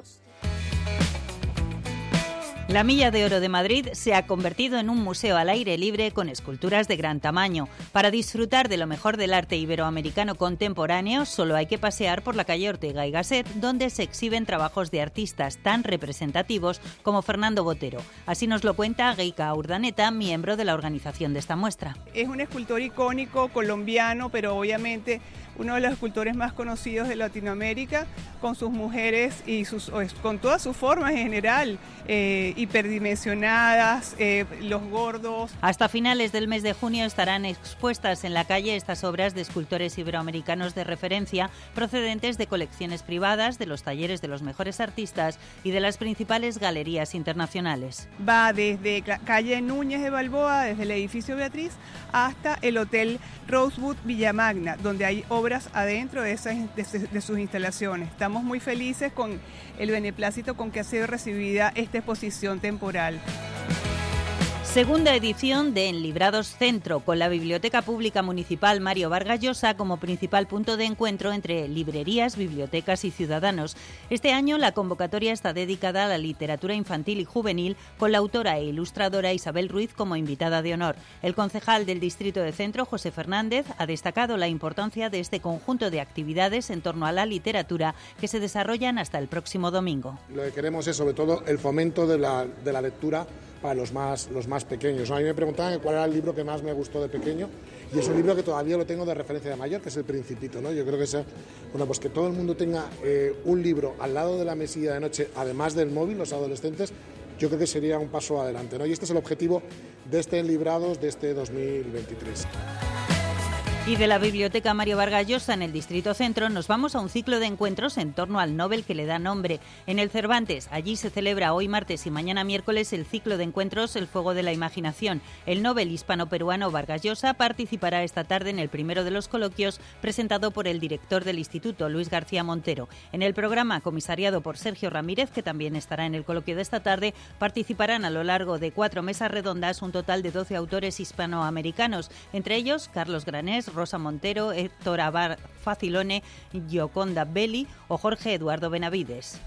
La Milla de Oro de Madrid se ha convertido en un museo al aire libre con esculturas de gran tamaño. Para disfrutar de lo mejor del arte iberoamericano contemporáneo, solo hay que pasear por la calle Ortega y Gasset, donde se exhiben trabajos de artistas tan representativos como Fernando Botero. Así nos lo cuenta Geika Urdaneta, miembro de la organización de esta muestra. Es un escultor icónico colombiano, pero obviamente uno de los escultores más conocidos de Latinoamérica, con sus mujeres y sus, con todas sus formas en general, eh, hiperdimensionadas, eh, los gordos. Hasta finales del mes de junio estarán expuestas en la calle estas obras de escultores iberoamericanos de referencia, procedentes de colecciones privadas, de los talleres de los mejores artistas y de las principales galerías internacionales. Va desde la calle Núñez de Balboa, desde el edificio Beatriz, hasta el Hotel Rosewood Villamagna, donde hay obras adentro de, esas, de, de sus instalaciones. Estamos muy felices con el beneplácito con que ha sido recibida esta exposición temporal. Segunda edición de Enlibrados Centro, con la Biblioteca Pública Municipal Mario Vargas Llosa como principal punto de encuentro entre librerías, bibliotecas y ciudadanos. Este año la convocatoria está dedicada a la literatura infantil y juvenil, con la autora e ilustradora Isabel Ruiz como invitada de honor. El concejal del Distrito de Centro, José Fernández, ha destacado la importancia de este conjunto de actividades en torno a la literatura que se desarrollan hasta el próximo domingo. Lo que queremos es sobre todo el fomento de la, de la lectura para los más, los más pequeños. A mí me preguntaban cuál era el libro que más me gustó de pequeño y es un libro que todavía lo tengo de referencia de mayor, que es El Principito, ¿no? Yo creo que es, bueno, pues que todo el mundo tenga eh, un libro al lado de la mesilla de noche, además del móvil, los adolescentes, yo creo que sería un paso adelante, ¿no? Y este es el objetivo de este Enlibrados de este dos mil veintitrés. Y de la Biblioteca Mario Vargas Llosa en el Distrito Centro nos vamos a un ciclo de encuentros en torno al Nobel que le da nombre. En el Cervantes, allí se celebra hoy martes y mañana miércoles el ciclo de encuentros El Fuego de la Imaginación. El Nobel hispano-peruano Vargas Llosa participará esta tarde en el primero de los coloquios presentado por el director del Instituto, Luis García Montero. En el programa, comisariado por Sergio Ramírez, que también estará en el coloquio de esta tarde, participarán a lo largo de cuatro mesas redondas un total de doce autores hispanoamericanos, entre ellos Carlos Granés, Rosa Montero, Héctor Abar Facilone, Gioconda Belli o Jorge Eduardo Benavides.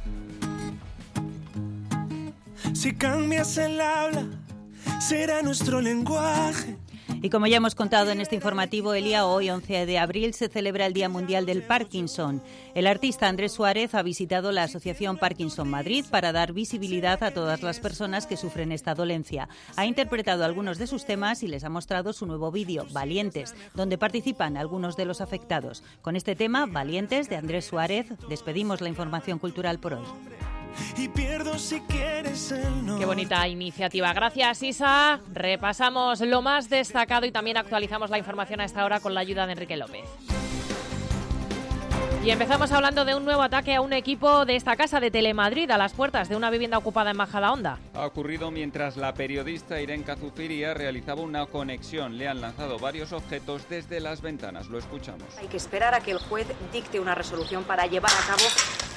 Si cambias el habla, será nuestro lenguaje. Y como ya hemos contado en este informativo, Elia, hoy once de abril se celebra el Día Mundial del Parkinson. El artista Andrés Suárez ha visitado la Asociación Parkinson Madrid para dar visibilidad a todas las personas que sufren esta dolencia. Ha interpretado algunos de sus temas y les ha mostrado su nuevo vídeo, Valientes, donde participan algunos de los afectados. Con este tema, Valientes, de Andrés Suárez, despedimos la información cultural por hoy. Y pierdo si quieres el no. Qué bonita iniciativa. Gracias, Isa. Repasamos lo más destacado y también actualizamos la información a esta hora con la ayuda de Enrique López. Y empezamos hablando de un nuevo ataque a un equipo de esta casa de Telemadrid a las puertas de una vivienda ocupada en Majadahonda. Ha ocurrido mientras la periodista Irene Cazufiria realizaba una conexión. Le han lanzado varios objetos desde las ventanas. Lo escuchamos. Hay que esperar a que el juez dicte una resolución para llevar a cabo...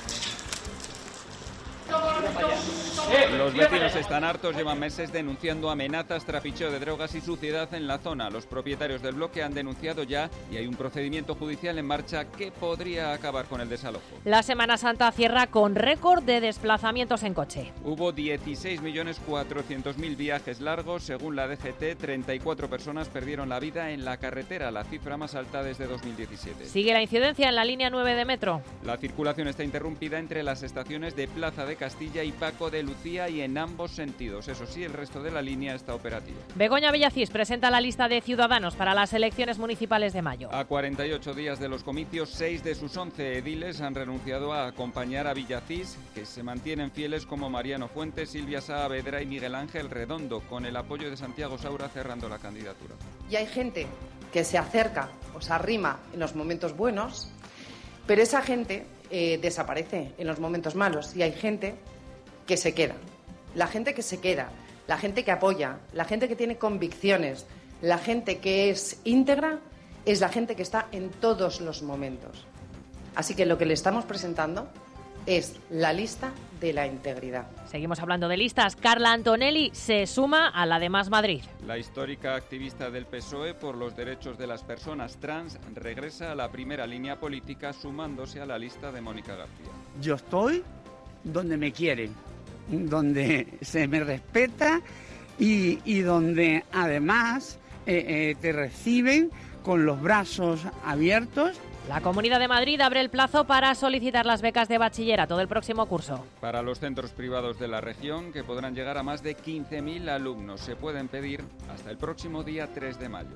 Los vecinos están hartos, llevan meses denunciando amenazas, trapicheo de drogas y suciedad en la zona. Los propietarios del bloque han denunciado ya y hay un procedimiento judicial en marcha que podría acabar con el desalojo. La Semana Santa cierra con récord de desplazamientos en coche. Hubo dieciséis millones cuatrocientos mil viajes largos. Según la D G T, treinta y cuatro personas perdieron la vida en la carretera, la cifra más alta desde dos mil diecisiete. Sigue la incidencia en la línea nueve de metro. La circulación está interrumpida entre las estaciones de Plaza de Castilla Castilla y Paco de Lucía y en ambos sentidos. Eso sí, el resto de la línea está operativa. Begoña Villacís presenta la lista de Ciudadanos para las elecciones municipales de mayo. A cuarenta y ocho días de los comicios, seis de sus once ediles han renunciado a acompañar a Villacís, que se mantienen fieles como Mariano Fuentes, Silvia Saavedra y Miguel Ángel Redondo, con el apoyo de Santiago Saura cerrando la candidatura. Y hay gente que se acerca o se arrima en los momentos buenos, pero esa gente eh, desaparece en los momentos malos y hay gente que se queda. La gente que se queda, la gente que apoya, la gente que tiene convicciones, la gente que es íntegra, es la gente que está en todos los momentos. Así que lo que le estamos presentando es la lista de la integridad. Seguimos hablando de listas. Carla Antonelli se suma a la de Más Madrid. La histórica activista del P S O E por los derechos de las personas trans regresa a la primera línea política sumándose a la lista de Mónica García. Yo estoy donde me quieren, donde se me respeta y, y donde además eh, eh, te reciben con los brazos abiertos. La Comunidad de Madrid abre el plazo para solicitar las becas de bachillerato del próximo curso. Para los centros privados de la región, que podrán llegar a más de quince mil alumnos, se pueden pedir hasta el próximo día tres de mayo.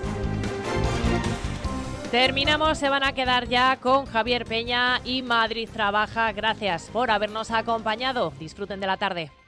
Terminamos, se van a quedar ya con Javier Peña y Madrid Trabaja. Gracias por habernos acompañado. Disfruten de la tarde.